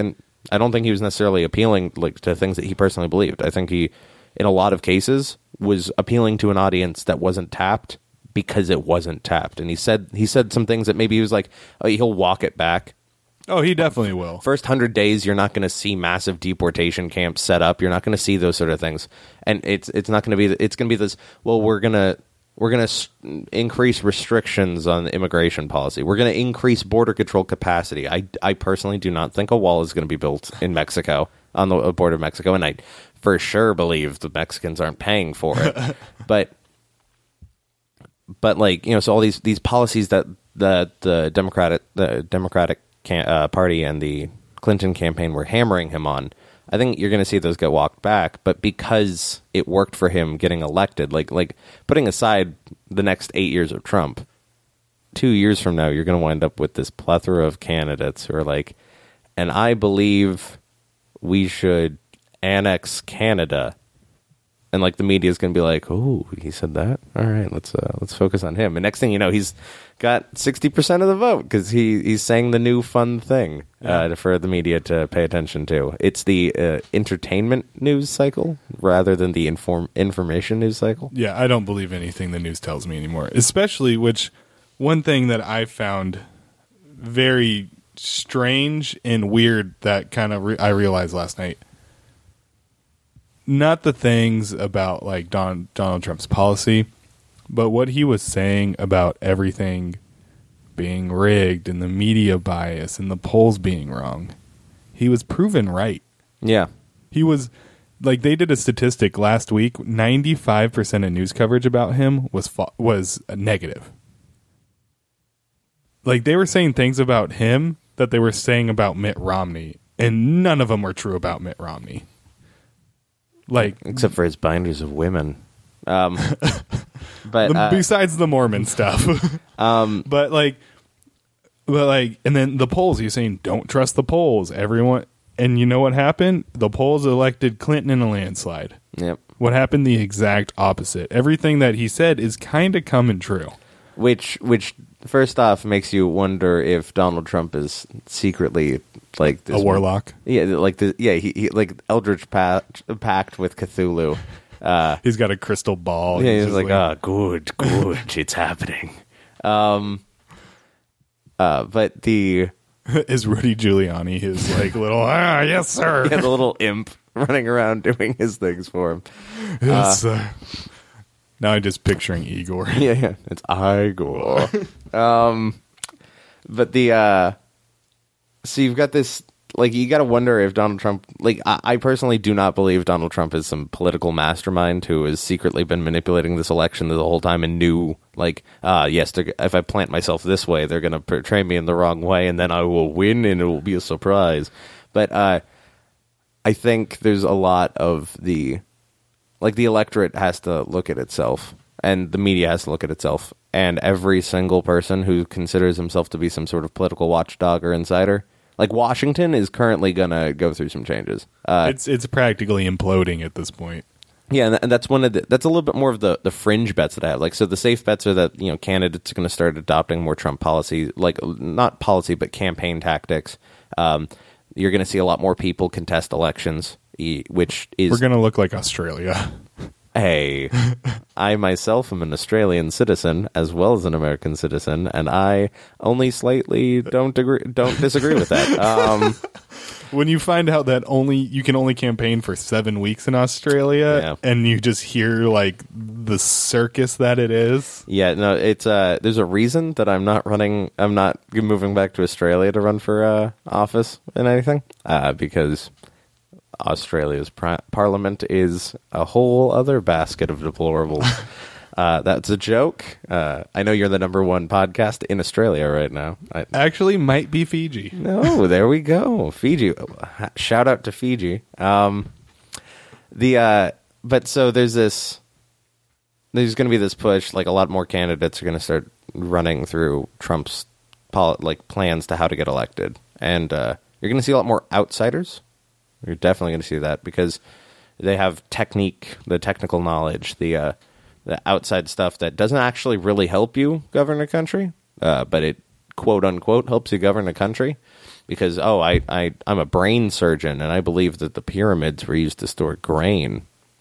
I don't think he was necessarily appealing like to things that he personally believed. I think he, in a lot of cases, was appealing to an audience that wasn't tapped because it wasn't tapped. And he said he said some things that maybe he was like, oh, he'll walk it back. Oh, he definitely will. First hundred days, you're not going to see massive deportation camps set up. You're not going to see those sort of things, and it's it's not going to be. It's going to be this. Well, we're gonna we're gonna s- increase restrictions on immigration policy. We're going to increase border control capacity. I I personally do not think a wall is going to be built in Mexico on the border of Mexico, and I for sure believe the Mexicans aren't paying for it. but but like you know, so all these these policies that the the Democratic the Democratic Can, uh, Party and the Clinton campaign were hammering him on, I think you're going to see those get walked back. But because it worked for him getting elected, like like putting aside the next eight years of Trump, two years from now, you're going to wind up with this plethora of candidates who are like, and I believe we should annex Canada. And like the media is going to be like, "Oh, he said that. All right, let's uh, let's focus on him." And next thing you know, he's got sixty percent of the vote because he he's saying the new fun thing uh, Yeah. for the media to pay attention to. It's the uh, entertainment news cycle rather than the inform information news cycle. Yeah, I don't believe anything the news tells me anymore. Especially, which one thing that I found very strange and weird that kind of re- I realized last night. Not the things about like Don, Donald Trump's policy, but what he was saying about everything being rigged and the media bias and the polls being wrong. He was proven right. Yeah, He was like they did a statistic last week. ninety-five percent of news coverage about him was fa- was negative. Like they were saying things about him that they were saying about Mitt Romney, and none of them were true about Mitt Romney. Like except for his binders of women. Um, but the, uh, besides the Mormon stuff, um, but like, but like, and then the polls. You're saying don't trust the polls. Everyone, and you know what happened? The polls elected Clinton in a landslide. yep. What happened? The exact opposite. Everything that he said is kind of coming true. Which, which, first off, makes you wonder if Donald Trump is secretly like this A warlock. Yeah, like the yeah, he, he like Eldritch pact, pact with Cthulhu. Uh, He's got a crystal ball. yeah, he's just like, ah, good, good, it's happening. Um, uh, but the is Rudy Giuliani his like little ah yes sir yeah, the little imp running around doing his things for him. yes sir. Now I'm just picturing Igor. Yeah, yeah, it's Igor. um, but the uh, so you've got this. Like, you got to wonder if Donald Trump, like, I, I personally do not believe Donald Trump is some political mastermind who has secretly been manipulating this election the whole time and knew, like, uh, yes, if I plant myself this way, they're going to portray me in the wrong way, and then I will win, and it will be a surprise. But uh, I think there's a lot of the, like, the electorate has to look at itself, and the media has to look at itself, and every single person who considers himself to be some sort of political watchdog or insider. Like, Washington is currently going to go through some changes. Uh, It's it's practically imploding at this point. yeah, and, th- and that's one of the, that's a little bit more of the, the fringe bets that I have. Like, so the safe bets are that, you know, candidates are going to start adopting more Trump policy, like, not policy, but campaign tactics. Um, you're going to see a lot more people contest elections, e- which is... We're gonna look like Australia. Hey, I myself am an Australian citizen as well as an American citizen, and I only slightly don't agree, don't disagree with that. Um, When you find out that only you can only campaign for seven weeks in Australia, Yeah. and you just hear like the circus that it is. yeah, no, it's uh, there's a reason that I'm not running. I'm not moving back to Australia to run for uh, office in anything, uh, because Australia's pri- parliament is a whole other basket of deplorables. uh, that's a joke. Uh, I know you're the number one podcast in Australia right now. I, Actually, might be Fiji. no, there we go. Fiji. Shout out to Fiji. Um, the uh, but so there's this. There's going to be this push. Like, a lot more candidates are going to start running through Trump's pol- like plans to how to get elected, and uh, you're going to see a lot more outsiders. You're definitely going to see that because they have technique, the technical knowledge, the uh, the outside stuff that doesn't actually really help you govern a country, uh, but it quote unquote helps you govern a country. because oh, I, I I'm a brain surgeon and I believe that the pyramids were used to store grain,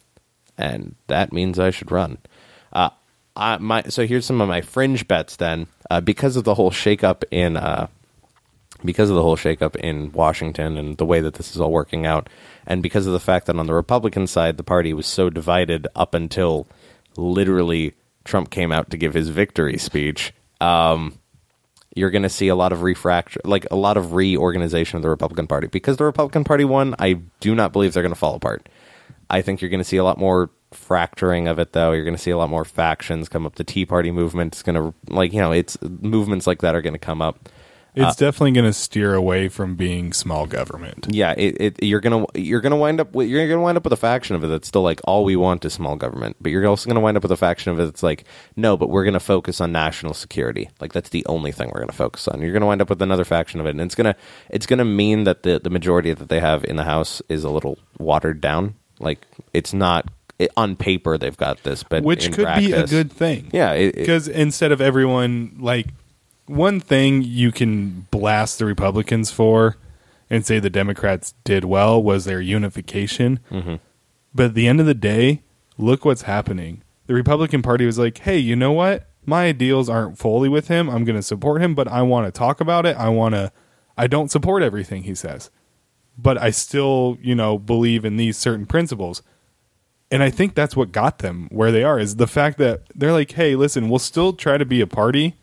and that means I should run. Uh, I, my so here's some of my fringe bets then, uh, because of the whole shakeup in uh, because of the whole shakeup in Washington and the way that this is all working out, and because of the fact that on the Republican side the party was so divided up until literally Trump came out to give his victory speech. Um, you're going to see a lot of refract, like a lot of reorganization of the Republican Party. Because the Republican Party won, I do not believe they're going to fall apart. I think you're going to see a lot more fracturing of it, though. You're going to see a lot more factions come up. The Tea Party movement is going to, like, you know, it's movements like that are going to come up. It's uh, definitely going to steer away from being small government. Yeah, it, it you're gonna you're gonna wind up with, you're gonna wind up with a faction of it that's still like all we want is small government, but you're also gonna wind up with a faction of it that's like no, but we're gonna focus on national security. Like that's the only thing we're gonna focus on. You're gonna wind up with another faction of it, and it's gonna it's gonna mean that the the majority that they have in the House is a little watered down. Like it's not it, on paper they've got this, but which in could practice, be a good thing. Yeah, because instead of everyone like. One thing you can blast the Republicans for and say the Democrats did well was their unification. Mm-hmm. But at the end of the day, look what's happening. The Republican Party was like, hey, you know what? My ideals aren't fully with him. I'm going to support him, but I want to talk about it. I want to, I don't support everything he says, but I still, you know, believe in these certain principles. And I think that's what got them where they are is the fact that they're like, hey, listen, we'll still try to be a party,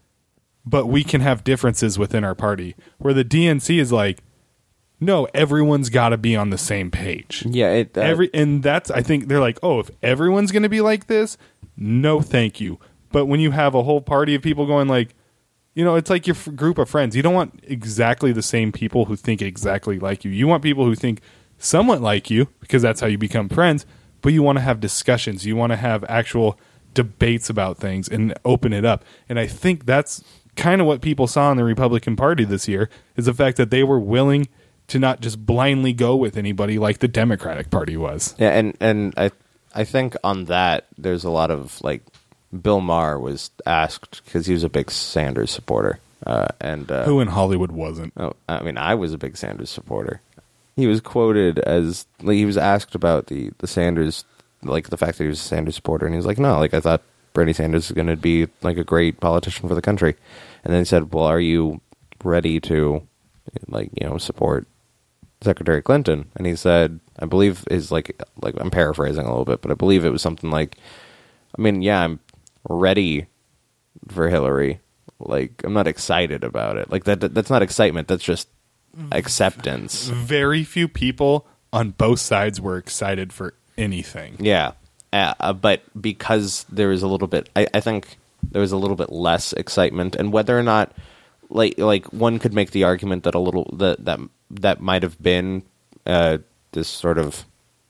but we can have differences within our party. Where the D N C is like, no, everyone's got to be on the same page. Yeah, it, uh, every and that's I think they're like, oh, if everyone's going to be like this, no, thank you. But when you have a whole party of people going like, you know, it's like your f- group of friends. You don't want exactly the same people who think exactly like you. You want people who think somewhat like you because that's how you become friends. But you want to have discussions. You want to have actual debates about things and open it up. And I think that's kind of what people saw in the Republican Party this year is the fact that they were willing to not just blindly go with anybody like the Democratic Party was. Yeah, and, and I I think on that there's a lot of like Bill Maher was asked because he was a big Sanders supporter, uh, and uh, who in Hollywood wasn't? Oh, I mean, I was a big Sanders supporter. He was quoted as like, he was asked about the the Sanders, like the fact that he was a Sanders supporter, and he was like, no, like I thought Bernie Sanders is going to be like a great politician for the country. And then he said, well, are you ready to like, you know, support Secretary Clinton? And he said, I believe is like, like I'm paraphrasing a little bit, but I believe it was something like, I mean, yeah, I'm ready for Hillary. Like, I'm not excited about it. Like that, that that's not excitement. That's just acceptance. Very few people on both sides were excited for anything. Yeah. Uh, but because there was a little bit, I, I think there was a little bit less excitement, and whether or not, like, like one could make the argument that a little that that that might have been uh, this sort of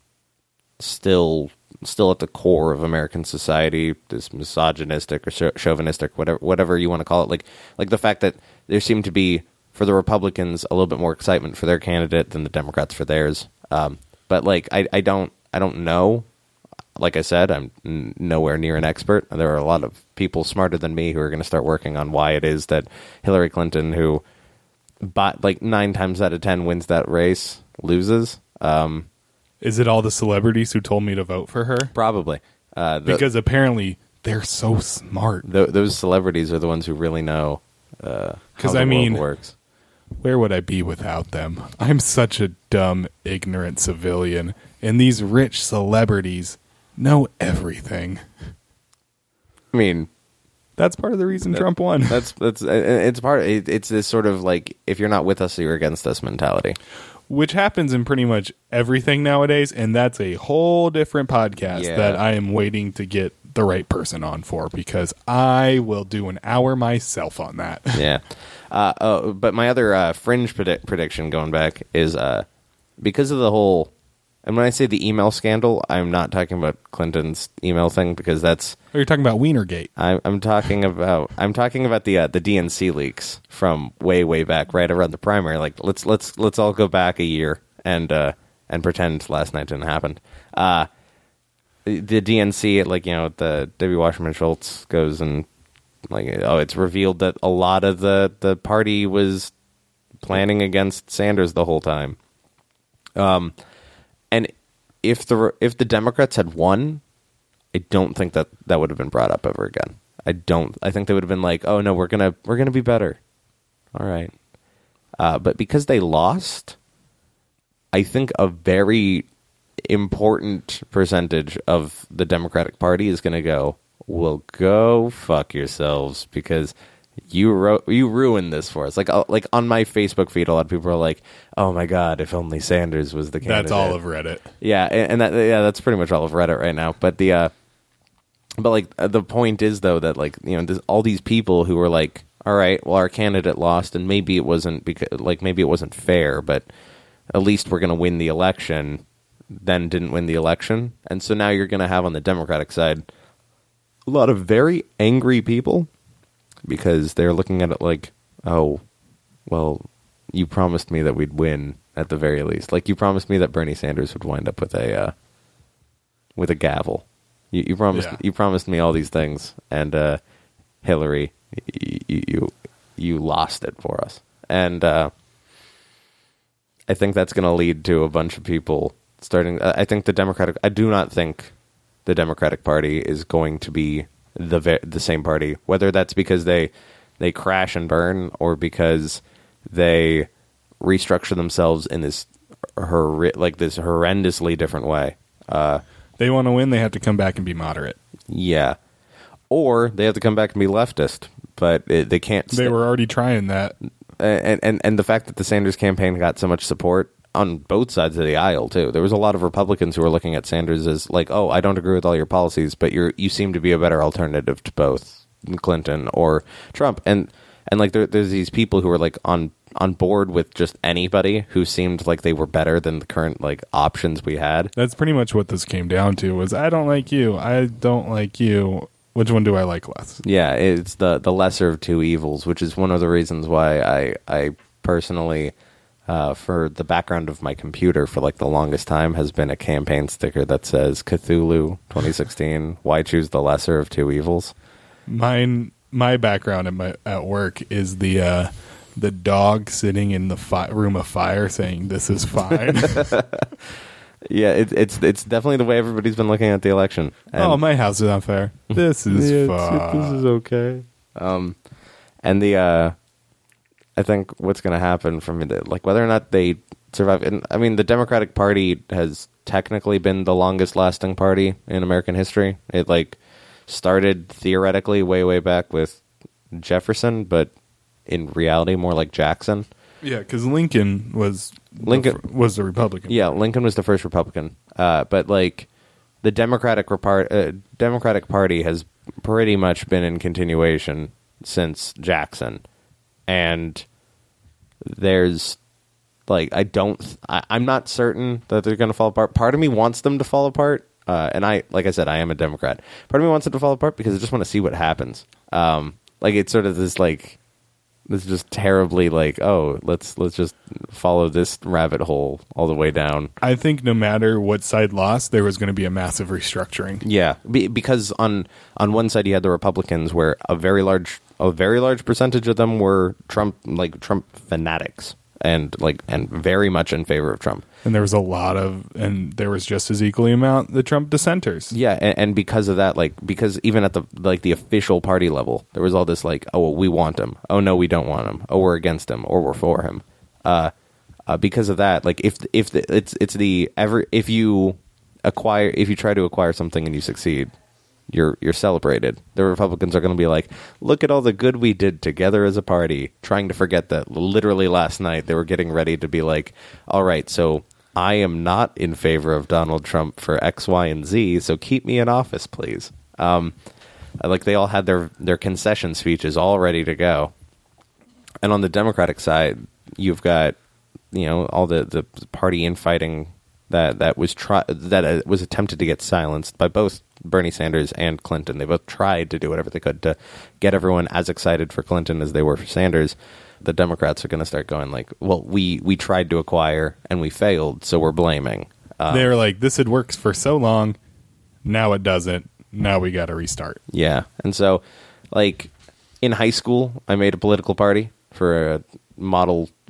still still at the core of American society, this misogynistic or chauvinistic, whatever whatever you want to call it, like like the fact that there seemed to be for the Republicans a little bit more excitement for their candidate than the Democrats for theirs. Um, but like, I, I don't I don't know. Like I said, I'm n- nowhere near an expert. There are a lot of people smarter than me who are going to start working on why it is that Hillary Clinton, who bought, like nine times out of ten wins that race, loses. Um, is it all the celebrities who told me to vote for her? Probably. Uh, the, because apparently they're so smart. Th- those celebrities are the ones who really know uh, how the I mean, world works. Where would I be without them? I'm such a dumb, ignorant civilian. And these rich celebrities know everything. I mean, that's part of the reason that, Trump won. That's that's it's part. Of, it, it's this sort of like if you're not with us, you're against us mentality, which happens in pretty much everything nowadays. And that's a whole different podcast yeah. that I am waiting to get the right person on for because I will do an hour myself on that. yeah. Uh, oh, but my other uh, fringe predict- prediction going back is uh, because of the whole. And when I say the email scandal, I'm not talking about Clinton's email thing because that's. Oh, you're talking about Wienergate. I, I'm talking about. I'm talking about the uh, the D N C leaks from way way back, right around the primary. Like let's let's let's all go back a year and uh, and pretend last night didn't happen. Uh, the D N C, like you know, the Debbie Wasserman Schultz goes and like, oh, it's revealed that a lot of the the party was planning against Sanders the whole time. Um, and if the if the Democrats had won, I don't think that that would have been brought up ever again. I don't. I think they would have been like, "Oh no, we're gonna we're gonna be better." All right, uh, but because they lost, I think a very important percentage of the Democratic Party is going to go, "Well, go fuck yourselves," because you wrote, you ruined this for us. Like, uh, like on my Facebook feed, a lot of people are like, "Oh my god, if only Sanders was the candidate." That's all of Reddit. Yeah, and, and that yeah, that's pretty much all of Reddit right now. But the uh, but like uh, the point is though that like you know all these people who were like, "All right, well our candidate lost, and maybe it wasn't because like maybe it wasn't fair, but at least we're going to win the election." Then didn't win the election, and so now you're going to have on the Democratic side a lot of very angry people because they're looking at it like, oh, well, you promised me that we'd win at the very least. Like you promised me that Bernie Sanders would wind up with a uh, with a gavel. You, you promised Yeah. you promised me all these things, and uh, Hillary, you, you you lost it for us, and uh, I think that's going to lead to a bunch of people. Starting, I think the Democratic. I do not think the Democratic Party is going to be the the same party. Whether that's because they they crash and burn, or because they restructure themselves in this hor- like this horrendously different way. Uh, They want to win. They have to come back and be moderate. yeah, or they have to come back and be leftist, but it, they can't. They were already trying that. And, and and the fact that the Sanders campaign got so much support on both sides of the aisle too. There was a lot of Republicans who were looking at Sanders as like, "Oh, I don't agree with all your policies, but you're you seem to be a better alternative to both Clinton or Trump." And and like there, there's these people who were like on on board with just anybody who seemed like they were better than the current like options we had. That's pretty much what this came down to. Was I don't like you. I don't like you. Which one do I like less? Yeah, it's the the lesser of two evils, which is one of the reasons why I I personally. Uh, for the background of my computer for like the longest time has been a campaign sticker that says Cthulhu twenty sixteen. Why choose the lesser of two evils? Mine, my background at my at work is the uh, the dog sitting in the fi- room of fire saying, "This is fine." Yeah, it, it's it's definitely the way everybody's been looking at the election. And oh, my house is on fire. This is yeah, fine. this is okay. Um, and the uh. I think what's going to happen from it, like whether or not they survive. And I mean, the Democratic Party has technically been the longest lasting party in American history. It like started theoretically way, way back with Jefferson, but in reality, more like Jackson. Yeah, because Lincoln was Lincoln the, was the Republican. Yeah, Lincoln was the first Republican. Uh, but like the Democratic Repart- uh, Democratic Party has pretty much been in continuation since Jackson. And there's like I don't I, I'm not certain that they're going to fall apart. Part of me wants them to fall apart, uh, and I like I said I am a Democrat. Part of me wants it to fall apart because I just want to see what happens. Um, like it's sort of this like this just terribly like oh let's let's just follow this rabbit hole all the way down. I think no matter what side lost, there was going to be a massive restructuring. Yeah, be, because on on one side you had the Republicans, where a very large a very large percentage of them were Trump like Trump fanatics and like and very much in favor of Trump. And there was a lot of, and there was just as equally amount the Trump dissenters. Yeah, and, and because of that, like because even at the like the official party level, there was all this like, oh, well, we want him. Oh no, we don't want him. Oh, we're against him, or we're for him. Uh, uh, because of that, like if if the, it's it's the ever if you acquire if you try to acquire something and you succeed, you're you're celebrated. The Republicans are going to be like, look at all the good we did together as a party, trying to forget that literally last night they were getting ready to be like, all right, so I am not in favor of Donald Trump for X, Y, and Z, so keep me in office, please. Um, like they all had their, their concession speeches all ready to go. And on the Democratic side, you've got, you know, all the, the party infighting that that was try that uh, was attempted to get silenced by both Bernie Sanders and Clinton. They both tried to do whatever they could to get everyone as excited for Clinton as they were for Sanders. The Democrats are going to start going like, well, we, we tried to acquire and we failed, so we're blaming. Um, They're like, this had worked for so long, now it doesn't. Now we got to restart. Yeah. And so, like, in high school, I made a political party for a model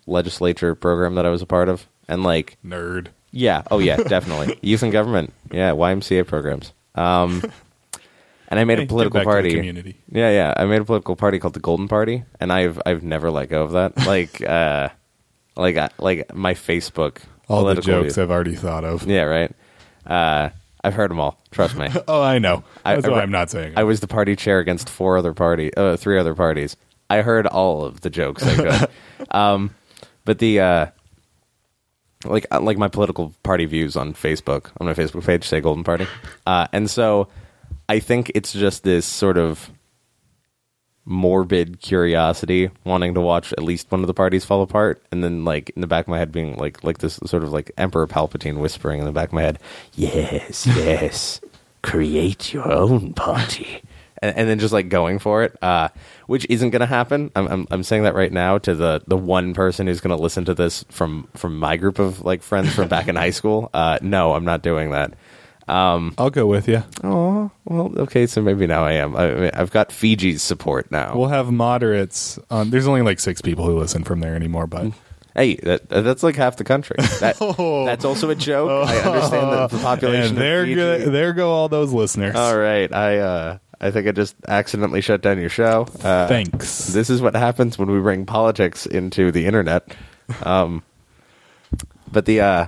legislature program that I was a part of, and like Nerd. yeah, oh yeah, definitely youth and government, yeah, Y M C A programs. Um, and I made Hey, a political give back to the party. community. Yeah, yeah, I made a political party called the Golden Party, and I've I've never let go of that. Like, uh, like, uh, like my Facebook. All the political jokes view- I've already thought of. Yeah, right. Uh, I've heard them all. Trust me. Oh, I know. I- That's I- why I'm not saying it. I was the party chair against four other party, uh, three other parties. I heard all of the jokes I could. um, but the uh, like uh, like my political party views on Facebook on my Facebook page say Golden Party, uh, and so I think it's just this sort of morbid curiosity wanting to watch at least one of the parties fall apart, and then like in the back of my head being like like this sort of like Emperor Palpatine whispering in the back of my head, yes, yes, create your own party, and, and then just like going for it, uh, which isn't going to happen. I'm, I'm I'm saying that right now to the the one person who's going to listen to this from from my group of like friends from back in high school. Uh, no, I'm not doing that. Um, I'll go with you. oh, well, okay, so maybe now I am. I, I mean, I've got Fiji's support now. We'll have moderates on. There's only like six people who listen from there anymore, but Hey, that, that's like half the country. That, Oh. That's also a joke. I understand that the population. and there of Fiji. go, there go all those listeners. All right, I uh, I think I just accidentally shut down your show. Uh, Thanks. This is what happens when we bring politics into the internet. Um, but the uh,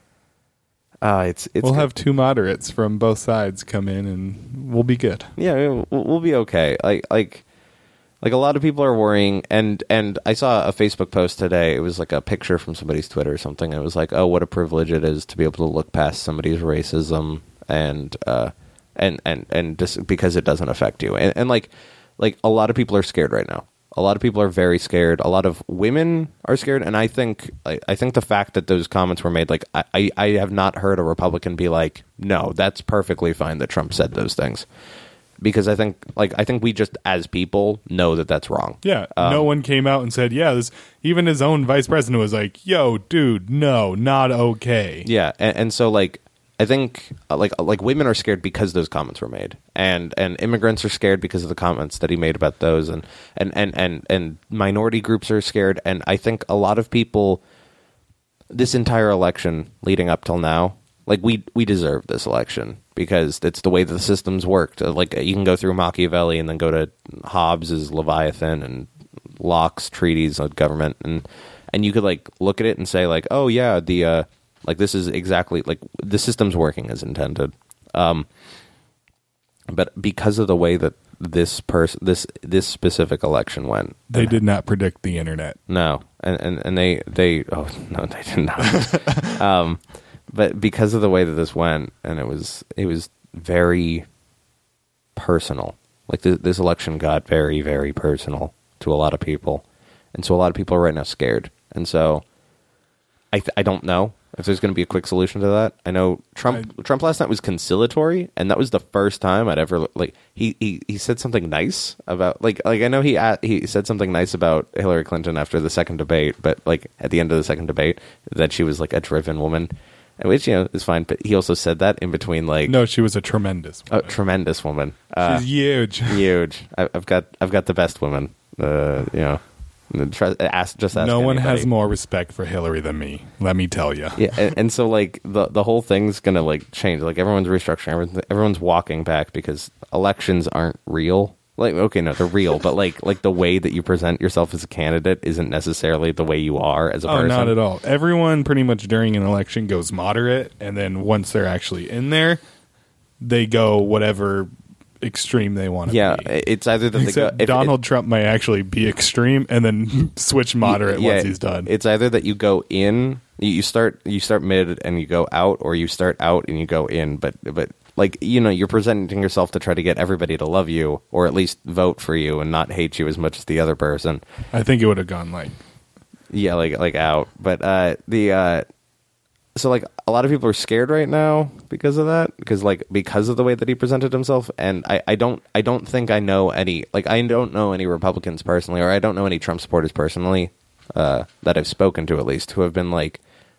uh, it's it's we'll have two moderates from both sides come in, and we'll be good. yeah, we'll, we'll be okay. Like like like a lot of people are worrying, and and I saw a Facebook post today. It was like a picture from somebody's Twitter or something. And it was like, oh, what a privilege it is to be able to look past somebody's racism and uh and and and just because it doesn't affect you. And, and like like a lot of people are scared right now. A lot of people are very scared. A lot of women are scared, and I think I, I think the fact that those comments were made, like I, I, I have not heard a Republican be like, no, that's perfectly fine that Trump said those things, because I think like I think we just as people know that that's wrong. Yeah, Um, no one came out and said, yeah, this. Even his own vice president was like, yo, dude, no, not okay. Yeah, and, and so like I think uh, like like women are scared because those comments were made, and and immigrants are scared because of the comments that he made about those, and and and and, and minority groups are scared, and I think a lot of people, this entire election leading up till now, like we we deserve this election because it's the way that the system's worked. Uh, Like you can go through Machiavelli and then go to Hobbes's Leviathan and Locke's treaties on government, and and you could like look at it and say like, oh yeah, the uh, like this is exactly like the system's working as intended. Um, but because of the way that this person this this specific election went, They and- did not predict the internet. no, and and and they they oh no they did not. um, but because of the way that this went, and it was it was very personal. Like th- this election got very very personal to a lot of people, and so a lot of people are right now scared. And so I th- I don't know if there's going to be a quick solution to that. I know Trump I- Trump last night was conciliatory, and that was the first time I'd ever like he, he, he said something nice about like like I know he a he said something nice about Hillary Clinton after the second debate, but like at the end of the second debate that she was like a driven woman, which you know is fine. But he also said that in between like No, she was a tremendous a woman. tremendous woman, uh, She's huge. huge. I, I've got I've got the best women. Uh, you know, try, ask just ask No one anybody. has more respect for Hillary than me. Let me tell you. Yeah, and, and so like the the whole thing's gonna like change. Like everyone's restructuring, everyone, everyone's walking back because elections aren't real. Like okay, no, they're real, but like like the way that you present yourself as a candidate isn't necessarily the way you are as a Oh, person. not at all. Everyone pretty much during an election goes moderate, and then once they're actually in there, they go whatever extreme they want to Yeah, be. it's either that they go, Except if- Donald Trump may actually be extreme and then switch moderate yeah, once he's done. It's either that you go in, you you start you start mid and you go out, or you start out and you go in. But but like you know, you're presenting yourself to try to get everybody to love you, or at least vote for you and not hate you as much as the other person. I think it would have gone like Yeah, like like out. But uh, the uh, so like a lot of people are scared right now because of that, because like because of the way that he presented himself. And I, I don't I don't think I know any like I don't know any Republicans personally, or I don't know any Trump supporters personally uh, that I've spoken to at least who have been like,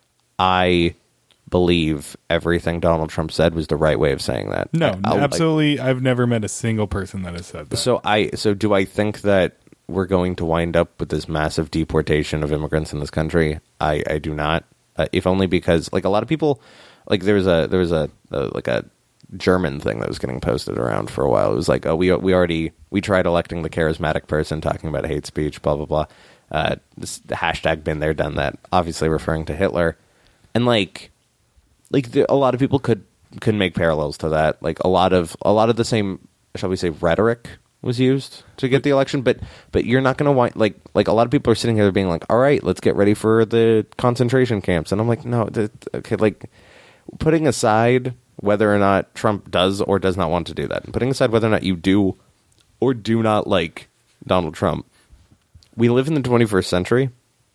I believe everything Donald Trump said was the right way of saying that. no, I- I'll- absolutely. I've never met a single person that has said that. So I so do I think that we're going to wind up with this massive deportation of immigrants in this country. I, I do not. Uh, if only because, like, a lot of people, like, there was a there was a, a like a German thing that was getting posted around for a while. It was like, oh, we we already we tried electing the charismatic person talking about hate speech, blah blah blah. Uh, this the hashtag been there, done that. Obviously referring to Hitler, and like, like the, a lot of people could could make parallels to that. Like a lot of a lot of the same, shall we say, rhetoric was used to get the election, but but you're not going to want like like a lot of people are sitting here being like, all right, let's get ready for the concentration camps, and I'm like, no, th- okay, like putting aside whether or not Trump does or does not want to do that, and putting aside whether or not you do or do not like Donald Trump, we live in the twenty-first century,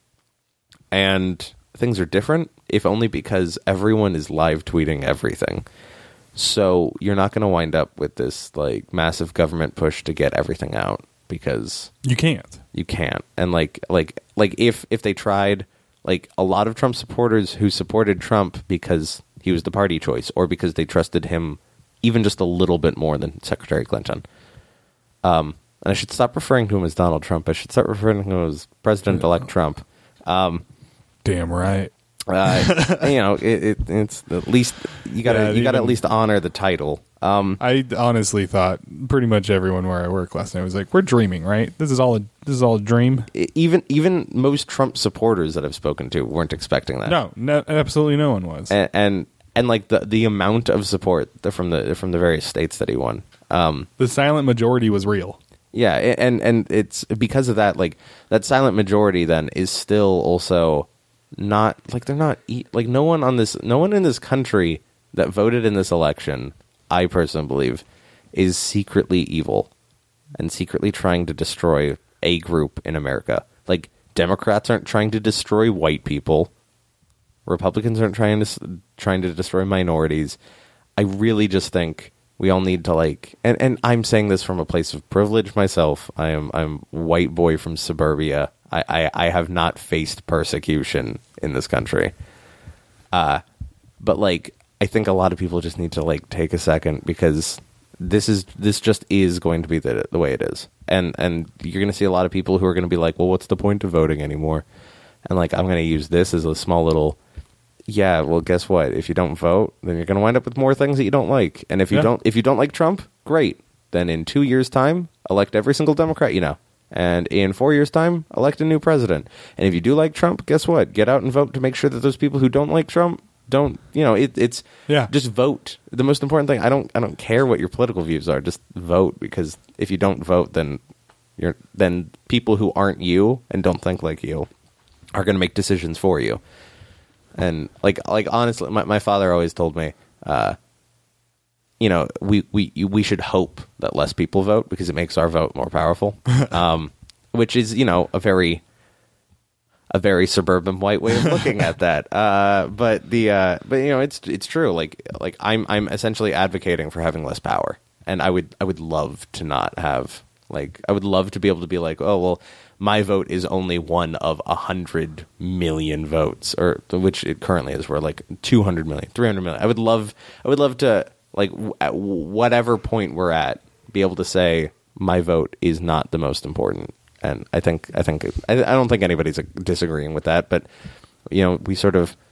and things are different, if only because everyone is live tweeting everything. So you're not going to wind up with this like massive government push to get everything out, because you can't. You can't. And like like like if if they tried, like a lot of Trump supporters who supported Trump because he was the party choice or because they trusted him even just a little bit more than Secretary Clinton. Um, and I should stop referring to him as Donald Trump. I should start referring to him as President-elect Trump. Um, Damn right. Uh, you know, it, it, it's at least you got to Yeah, you got to even- at least honor the title. Um, I honestly thought pretty much everyone where I work last night was like, "We're dreaming, right? This is all a this is all a dream." even even most Trump supporters that I've spoken to weren't expecting that. No, no, absolutely no one was. and and, and like the the amount of support from the from the various states that he won. Um, The silent majority was real. yeah, and and it's because of that. Like that silent majority then is still also not like they're not e- like no one on this no one in this country that voted in this election, I personally believe, is secretly evil and secretly trying to destroy a group in America. Like Democrats aren't trying to destroy white people. Republicans aren't trying to s- trying to destroy minorities. I really just think we all need to like, and, and I'm saying this from a place of privilege myself. I am I'm white boy from suburbia. I, I, I have not faced persecution in this country. Uh, but like, I think a lot of people just need to like take a second, because this is this just is going to be the the way it is, and and you're going to see a lot of people who are going to be like, well, what's the point of voting anymore? And like, I'm going to use this as a small little, yeah. Well, guess what? If you don't vote, then you're going to wind up with more things that you don't like. And if you Yeah. don't if you don't like Trump, great. Then in two years' time, elect every single Democrat you know. And in four years' time, elect a new president. And if you do like Trump, guess what? Get out and vote to make sure that those people who don't like Trump don't, you know, it, it's Yeah. just vote. The most important thing, I don't I don't care what your political views are, just vote, because if you don't vote, then you're then people who aren't you and don't think like you are going to make decisions for you. And like like honestly, my, my father always told me, uh, you know, we, we we should hope that less people vote because it makes our vote more powerful. Um, which is, you know, a very a very suburban white way of looking at that. Uh, but the uh, but you know, it's it's true. Like like I'm I'm essentially advocating for having less power, and I would I would love to not have like I would love to be able to be like, oh well, my vote is only one of a hundred million votes, or which it currently is. We're like two hundred million, three hundred million. I would love I would love to like w- at whatever point we're at, be able to say my vote is not the most important. And I think I think I, I don't think anybody's disagreeing with that. But you know, we sort of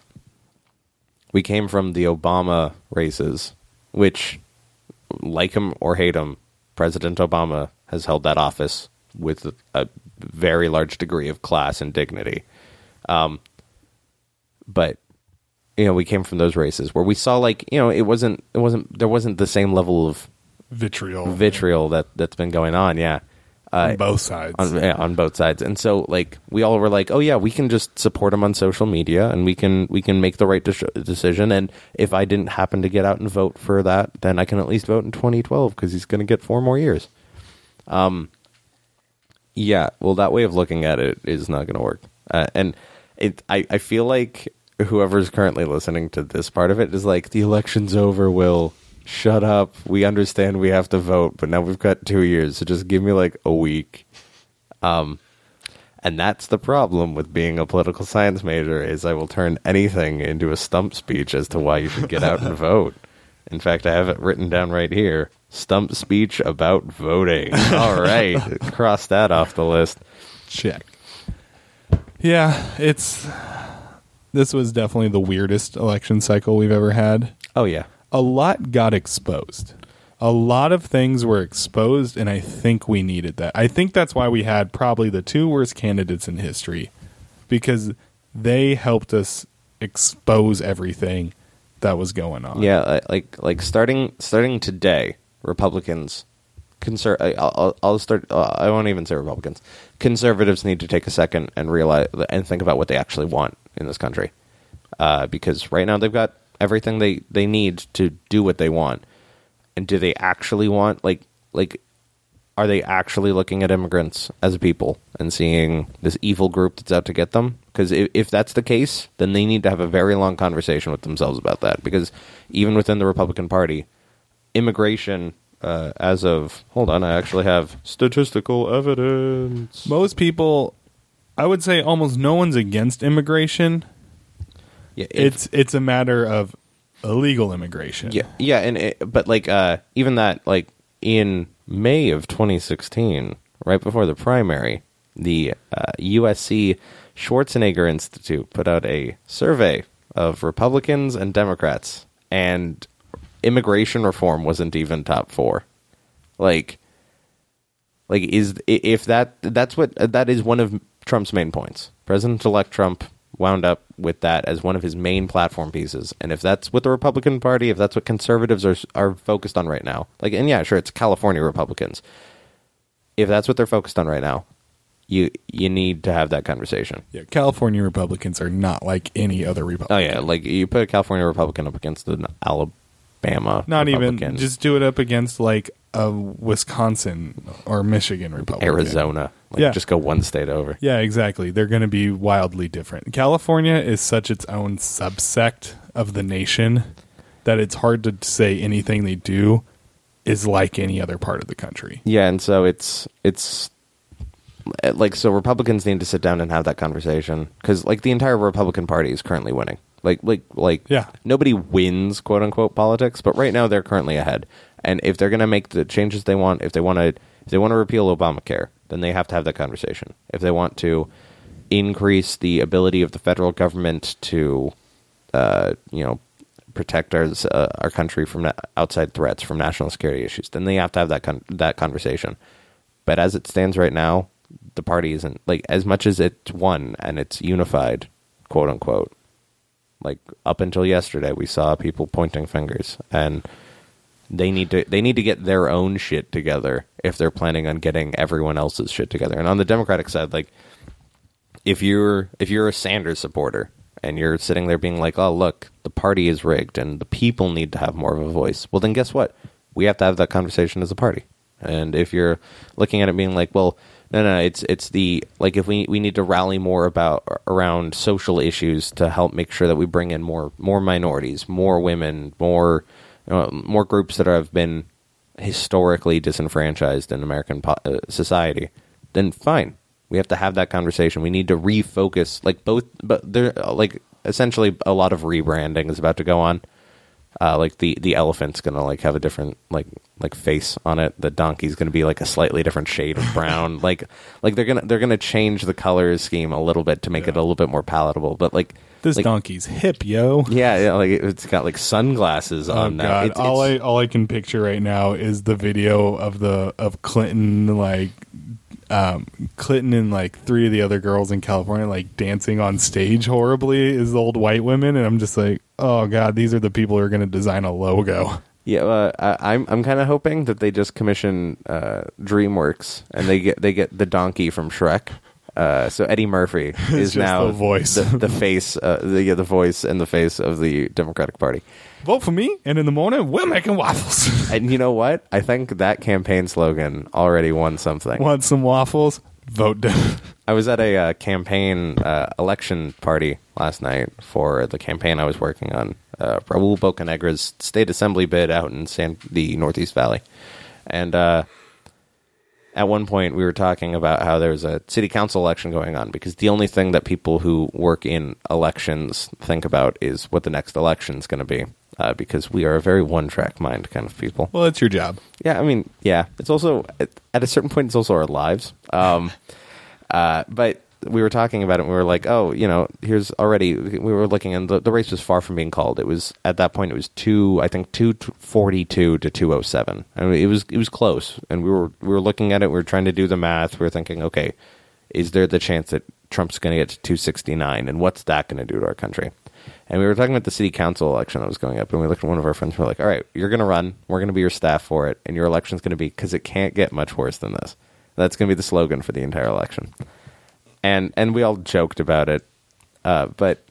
we came from the Obama races, which, like him or hate him, President Obama has held that office with a, a very large degree of class and dignity. Um, but you know, we came from those races where we saw like you know it wasn't it wasn't there wasn't the same level of Vitriol. vitriol that that's been going on. Yeah. Uh, on both sides. on, yeah, on both sides. And so like we all were like, oh yeah, we can just support him on social media, and we can we can make the right de- decision. And if I didn't happen to get out and vote for that, then I can at least vote in twenty twelve because he's going to get four more years. Um, yeah, well, that way of looking at it is not going to work. Uh, and it, I, I feel like whoever's currently listening to this part of it is like, the election's over, Will. Shut up. We understand we have to vote, but now we've got two years, so just give me like a week. Um, and that's the problem with being a political science major, is I will turn anything into a stump speech as to why you should get out and vote. In fact, I have it written down right here. stump speech about voting. All right. Cross that off the list. Check. Yeah, it's... This was definitely the weirdest election cycle we've ever had. Oh, yeah. A lot got exposed. A lot of things were exposed, and I think we needed that. I think that's why we had probably the two worst candidates in history, because they helped us expose everything that was going on. Yeah, like like starting starting today, Republicans, conser- I'll, I'll start. Uh, I won't even say Republicans. Conservatives need to take a second and realize and think about what they actually want in this country, uh, because right now they've got everything they, they need to do what they want. And do they actually want, like, like, are they actually looking at immigrants as a people and seeing this evil group that's out to get them? Because if, if that's the case, then they need to have a very long conversation with themselves about that. Because even within the Republican Party, immigration, uh, as of, hold on, I actually have statistical evidence. Most people, I would say almost no one's against immigration. Yeah, if, it's it's a matter of illegal immigration. Yeah, yeah, and it, but like uh, even that, like in May of twenty sixteen, right before the primary, the uh, U S C Schwarzenegger Institute put out a survey of Republicans and Democrats, and immigration reform wasn't even top four. Like, like is if that that's what that is one of Trump's main points. President-elect Trump wound up with that as one of his main platform pieces. And if that's what the Republican Party, if that's what conservatives are are focused on right now, like, and yeah, sure, it's California Republicans. If that's what they're focused on right now, you you need to have that conversation. Yeah, California Republicans are not like any other Republican. Oh yeah, like you put a California Republican up against an Alabama Not Republican. even, just do it up against like a Wisconsin or Michigan Republican. Arizona. Like, Yeah. just go one state over. Yeah, exactly. They're going to be wildly different. California is such its own subsect of the nation that it's hard to say anything they do is like any other part of the country. Yeah, and so it's it's like, so Republicans need to sit down and have that conversation, because like the entire Republican Party is currently winning. Like like like Yeah. nobody wins, quote unquote, politics, but right now they're currently ahead. And if they're going to make the changes they want, if they want to if they want to repeal Obamacare, then they have to have that conversation. If they want to increase the ability of the federal government to, uh, you know, protect our uh, our country from na- outside threats, from national security issues, then they have to have that con- that conversation. But as it stands right now, the party isn't, like, as much as it's won and it's unified, quote unquote. Like, up until yesterday, we saw people pointing fingers, and they need to they need to get their own shit together if they're planning on getting everyone else's shit together. And on the Democratic side, like, if you're if you're a Sanders supporter and you're sitting there being like, oh, look, the party is rigged and the people need to have more of a voice, well, then guess what? We have to have that conversation as a party. And if you're looking at it being like, well, no, no, it's it's the, like, if we we need to rally more about around social issues to help make sure that we bring in more more minorities, more women, more uh, more groups that have been historically disenfranchised in American po- uh, society, then fine. We have to have that conversation. We need to refocus, like, both, but there, like, essentially a lot of rebranding is about to go on. Uh, like the, the elephant's gonna like have a different like like face on it. The donkey's gonna be like a slightly different shade of brown. like like they're gonna they're gonna change the color scheme a little bit to make Yeah. it a little bit more palatable. But like This like, donkey's hip, yo. yeah, yeah, like it's got like sunglasses Oh on now. god! It's, all it's, I all I can picture right now is the video of the of Clinton, like um, Clinton and like three of the other girls in California like dancing on stage horribly as old white women, and I'm just like, oh god, these are the people who are going to design a logo. Yeah, uh, I, I'm I'm kind of hoping that they just commission uh, DreamWorks and they get they get the donkey from Shrek. Uh, so Eddie Murphy is just now the voice. the, the face, uh, the yeah, the voice and the face of the Democratic Party. Vote for me, and in the morning we're making waffles. And you know what? I think that campaign slogan already won something. Want some waffles? Vote down. I was at a uh, campaign uh, election party last night for the campaign I was working on, uh, Raul Bocanegra's state assembly bid out in San, the Northeast Valley. And uh, at one point we were talking about how there's a city council election going on, because the only thing that people who work in elections think about is what the next election is going to be. uh, because we are a very one-track mind kind of people. Well, it's your job. Yeah, I mean, yeah. It's also, at, at a certain point, it's also our lives. Um, uh, but we were talking about it, and we were like, oh, you know, here's already, we were looking, and the, the race was far from being called. It was, at that point, it was two, I think, two forty-two to two oh seven. I mean, it was, it was close, and we were, we were looking at it, we were trying to do the math, we were thinking, okay, is there the chance that Trump's going to get to two sixty-nine, and what's that going to do to our country? And we were talking about the city council election that was going up, and we looked at one of our friends, and we were like, all right, you're going to run, we're going to be your staff for it, and your election's going to be, because it can't get much worse than this. That's going to be the slogan for the entire election. And and we all joked about it, uh, but,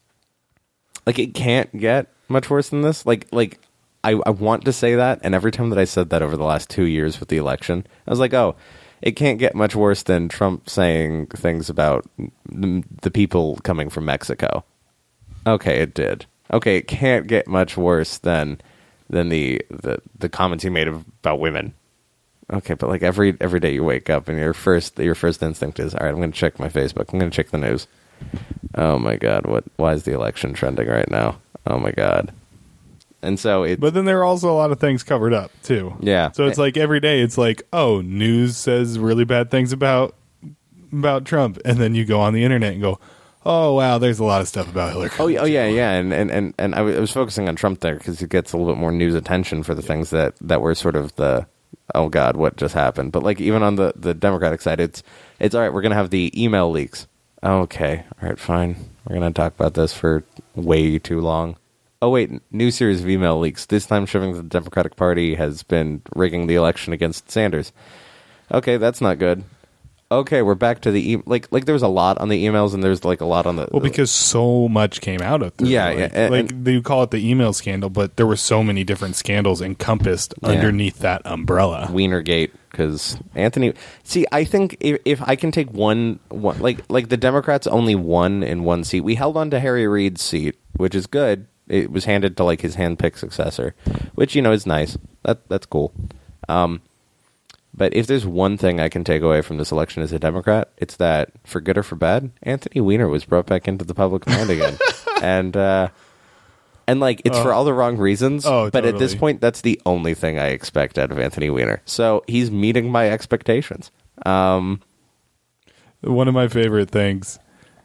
like, it can't get much worse than this. Like, like I, I want to say that, and every time that I said that over the last two years with the election, I was like, oh, it can't get much worse than Trump saying things about the, the people coming from Mexico. Okay, it did. Okay, it can't get much worse than than the, the, the comments he made about women. Okay, but like every every day you wake up and your first your first instinct is, all right, I'm going to check my Facebook. I'm going to check the news. Oh my God, what? Why is the election trending right now? Oh my God. And so it. But then there are also a lot of things covered up too. Yeah. So it's like every day it's like, oh, news says really bad things about about Trump, and then you go on the internet and go, oh wow, there's a lot of stuff about Hillary Clinton. Oh, oh yeah, yeah, and and and, and I, w- I was focusing on Trump there because he gets a little bit more news attention for the things that, that were sort of the, oh God, what just happened? But like even on the, the Democratic side, it's it's all right. We're gonna have the email leaks. Okay, all right, fine. We're gonna talk about this for way too long. Oh wait, new series of email leaks. This time showing the Democratic Party has been rigging the election against Sanders. Okay, that's not good. Okay, we're back to the e- like like there was a lot on the emails, and there's like a lot on the well because so much came out of this. Yeah, like, yeah, and, like and, they call it the email scandal, but there were so many different scandals encompassed yeah. underneath that umbrella. Wienergate, because Anthony. See, I think if, if I can take one, one like like the Democrats only won in one seat. We held on to Harry Reid's seat, which is good. It was handed to like his handpicked successor, which you know is nice. That that's cool. Um, But if there's one thing I can take away from this election as a Democrat, it's that, for good or for bad, Anthony Weiner was brought back into the public mind again. and, uh, and like, it's oh. for all the wrong reasons, oh, but totally. at this point, that's the only thing I expect out of Anthony Weiner. So he's meeting my expectations. Um, One of my favorite things,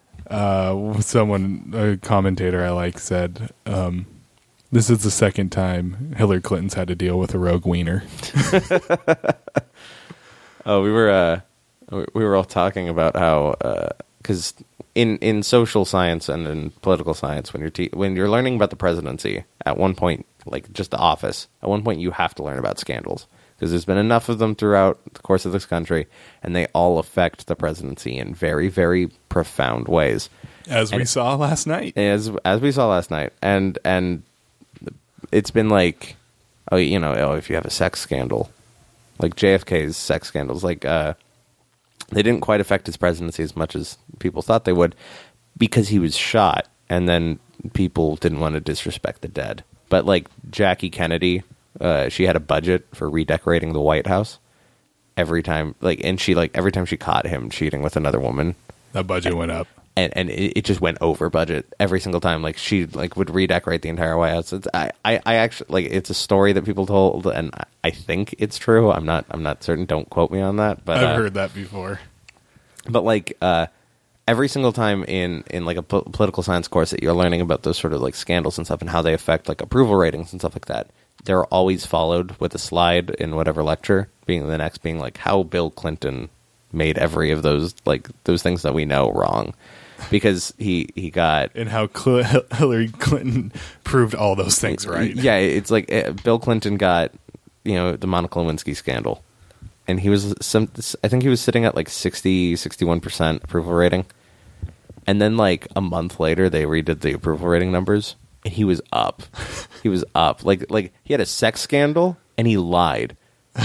uh, someone, a commentator I like, said, um, this is the second time Hillary Clinton's had to deal with a rogue wiener. Oh, we were uh, we were all talking about how because uh, in in social science and in political science, when you're te- when you're learning about the presidency, at one point, like just the office, at one point you have to learn about scandals because there's been enough of them throughout the course of this country, and they all affect the presidency in very very profound ways, as and we saw last night. As as we saw last night, and and. It's been like, oh, you know, oh, if you have a sex scandal, like J F K's sex scandals, like uh, they didn't quite affect his presidency as much as people thought they would because he was shot, and then people didn't want to disrespect the dead. But like Jackie Kennedy, uh, she had a budget for redecorating the White House every time, like, and she like every time she caught him cheating with another woman, that budget and, went up. And and it, it just went over budget every single time. Like she like would redecorate the entire White House. It's, I, I, I actually like it's a story that people told, and I think it's true. I'm not I'm not certain. Don't quote me on that. But I've uh, heard that before. But like uh, every single time in, in like a po- political science course that you're learning about those sort of like scandals and stuff and how they affect like approval ratings and stuff like that, they're always followed with a slide in whatever lecture. Being the next being like how Bill Clinton made every of those like those things that we know wrong. Because he, he got... And how Cl- Hillary Clinton proved all those things right. Yeah, it's like uh, Bill Clinton got, you know, the Monica Lewinsky scandal. And he was, some. I think he was sitting at like sixty, sixty-one percent approval rating. And then like a month later, they redid the approval rating numbers. And he was up. He was up. Like Like he had a sex scandal and he lied.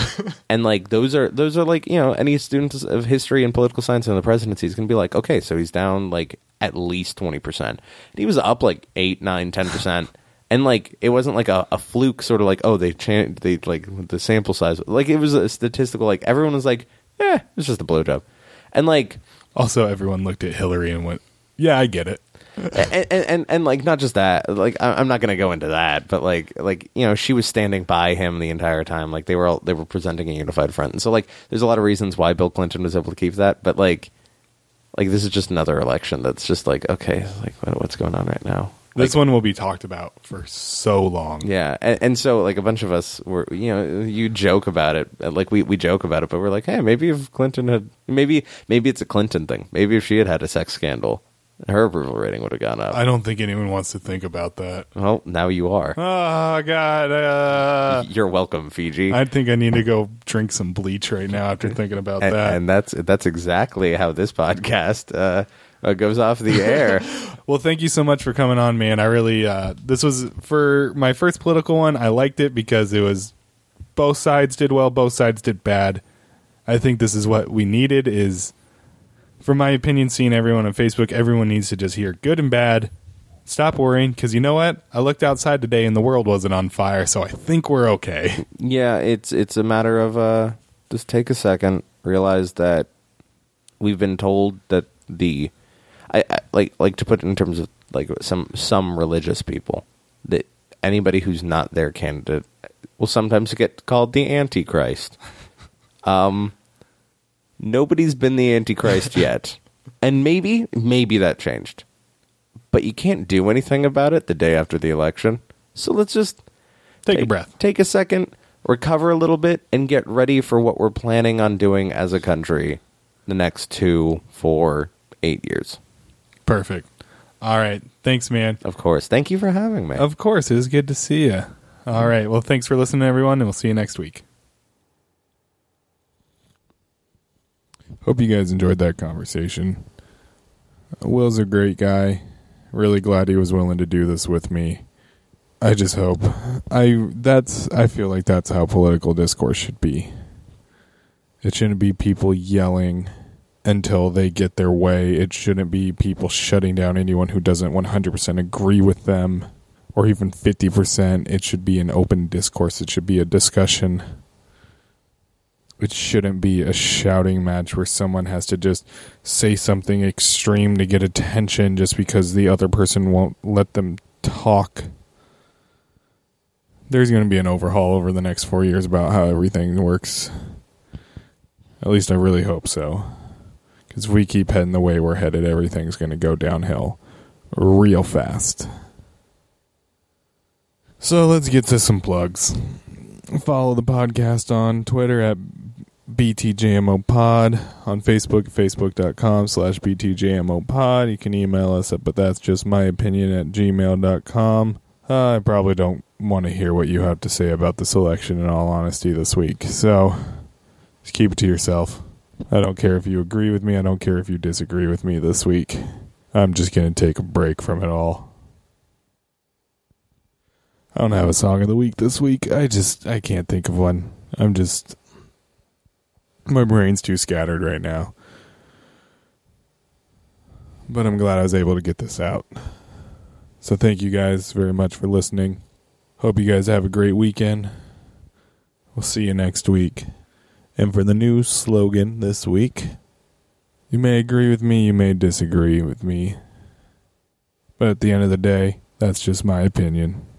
And like those are those are like, you know, any student of history and political science in the presidency is going to be like, okay, so he's down like at least twenty percent. And he was up like eight, nine, ten percent. And like it wasn't like a, a fluke sort of like, oh, they changed they like the sample size. Like it was a statistical, like everyone was like, eh, it's just a blowjob. And like also everyone looked at Hillary and went, yeah, I get it. and, and, and and like not just that, like I- I'm not going to go into that, but like like you know, she was standing by him the entire time. Like they were all, they were presenting a unified front, and so like there's a lot of reasons why Bill Clinton was able to keep that, but like like this is just another election that's just like okay, like what, what's going on right now? This Like, one will be talked about for so long. yeah, and, and so like a bunch of us were, you know, you joke about it, like we, we joke about it, but we're like, hey, maybe if Clinton had, maybe maybe it's a Clinton thing. Maybe if she had had a sex scandal, her approval rating would have gone up. I don't think anyone wants to think about that. Well, now you are. Oh, God. Uh, You're welcome, Fiji. I think I need to go drink some bleach right now after thinking about and, that. and that's that's exactly how this podcast uh, uh, goes off the air. Well, thank you so much for coming on, man. I really, uh, this was for my first political one. I liked it because it was both sides did well, both sides did bad. I think this is what we needed is, from my opinion, seeing everyone on Facebook, everyone needs to just hear good and bad. Stop worrying, because you know what? I looked outside today and the world wasn't on fire, so I think we're okay. Yeah, it's it's a matter of uh, just take a second, realize that we've been told that the I, I like like to put it in terms of like some some religious people that anybody who's not their candidate will sometimes get called the Antichrist. Um, nobody's been the Antichrist yet, and maybe maybe that changed, but you can't do anything about it the day after the election. So let's just Take a breath. take a second, recover a little bit, and get ready for what we're planning on doing as a country the next two, four, eight years. Perfect. All right. Thanks, man. Of course. Thank you for having me. Of course. It was good to see you. All right. Well, thanks for listening, everyone, and we'll see you next week. Hope you guys enjoyed that conversation. Will's a great guy. Really glad he was willing to do this with me. I just hope I that's I feel like that's how political discourse should be. It shouldn't be people yelling until they get their way. It shouldn't be people shutting down anyone who doesn't one hundred percent agree with them, or even fifty percent. It should be an open discourse. It should be a discussion. It shouldn't be a shouting match where someone has to just say something extreme to get attention just because the other person won't let them talk. There's going to be an overhaul over the next four years about how everything works. At least I really hope so. Because if we keep heading the way we're headed, everything's going to go downhill real fast. So let's get to some plugs. Follow the podcast on Twitter at B T J M O Pod, on Facebook, facebook.com slash BTJMOPod. You can email us at but that's just my opinion at gmail dot com. Uh, I probably don't want to hear what you have to say about this election in all honesty this week, so just keep it to yourself. I don't care if you agree with me. I don't care if you disagree with me this week. I'm just going to take a break from it all. I don't have a song of the week this week. I just, I can't think of one. I'm just, my brain's too scattered right now. But I'm glad I was able to get this out. So thank you guys very much for listening. Hope you guys have a great weekend. We'll see you next week. And for the new slogan this week, you may agree with me, you may disagree with me. But at the end of the day, that's just my opinion.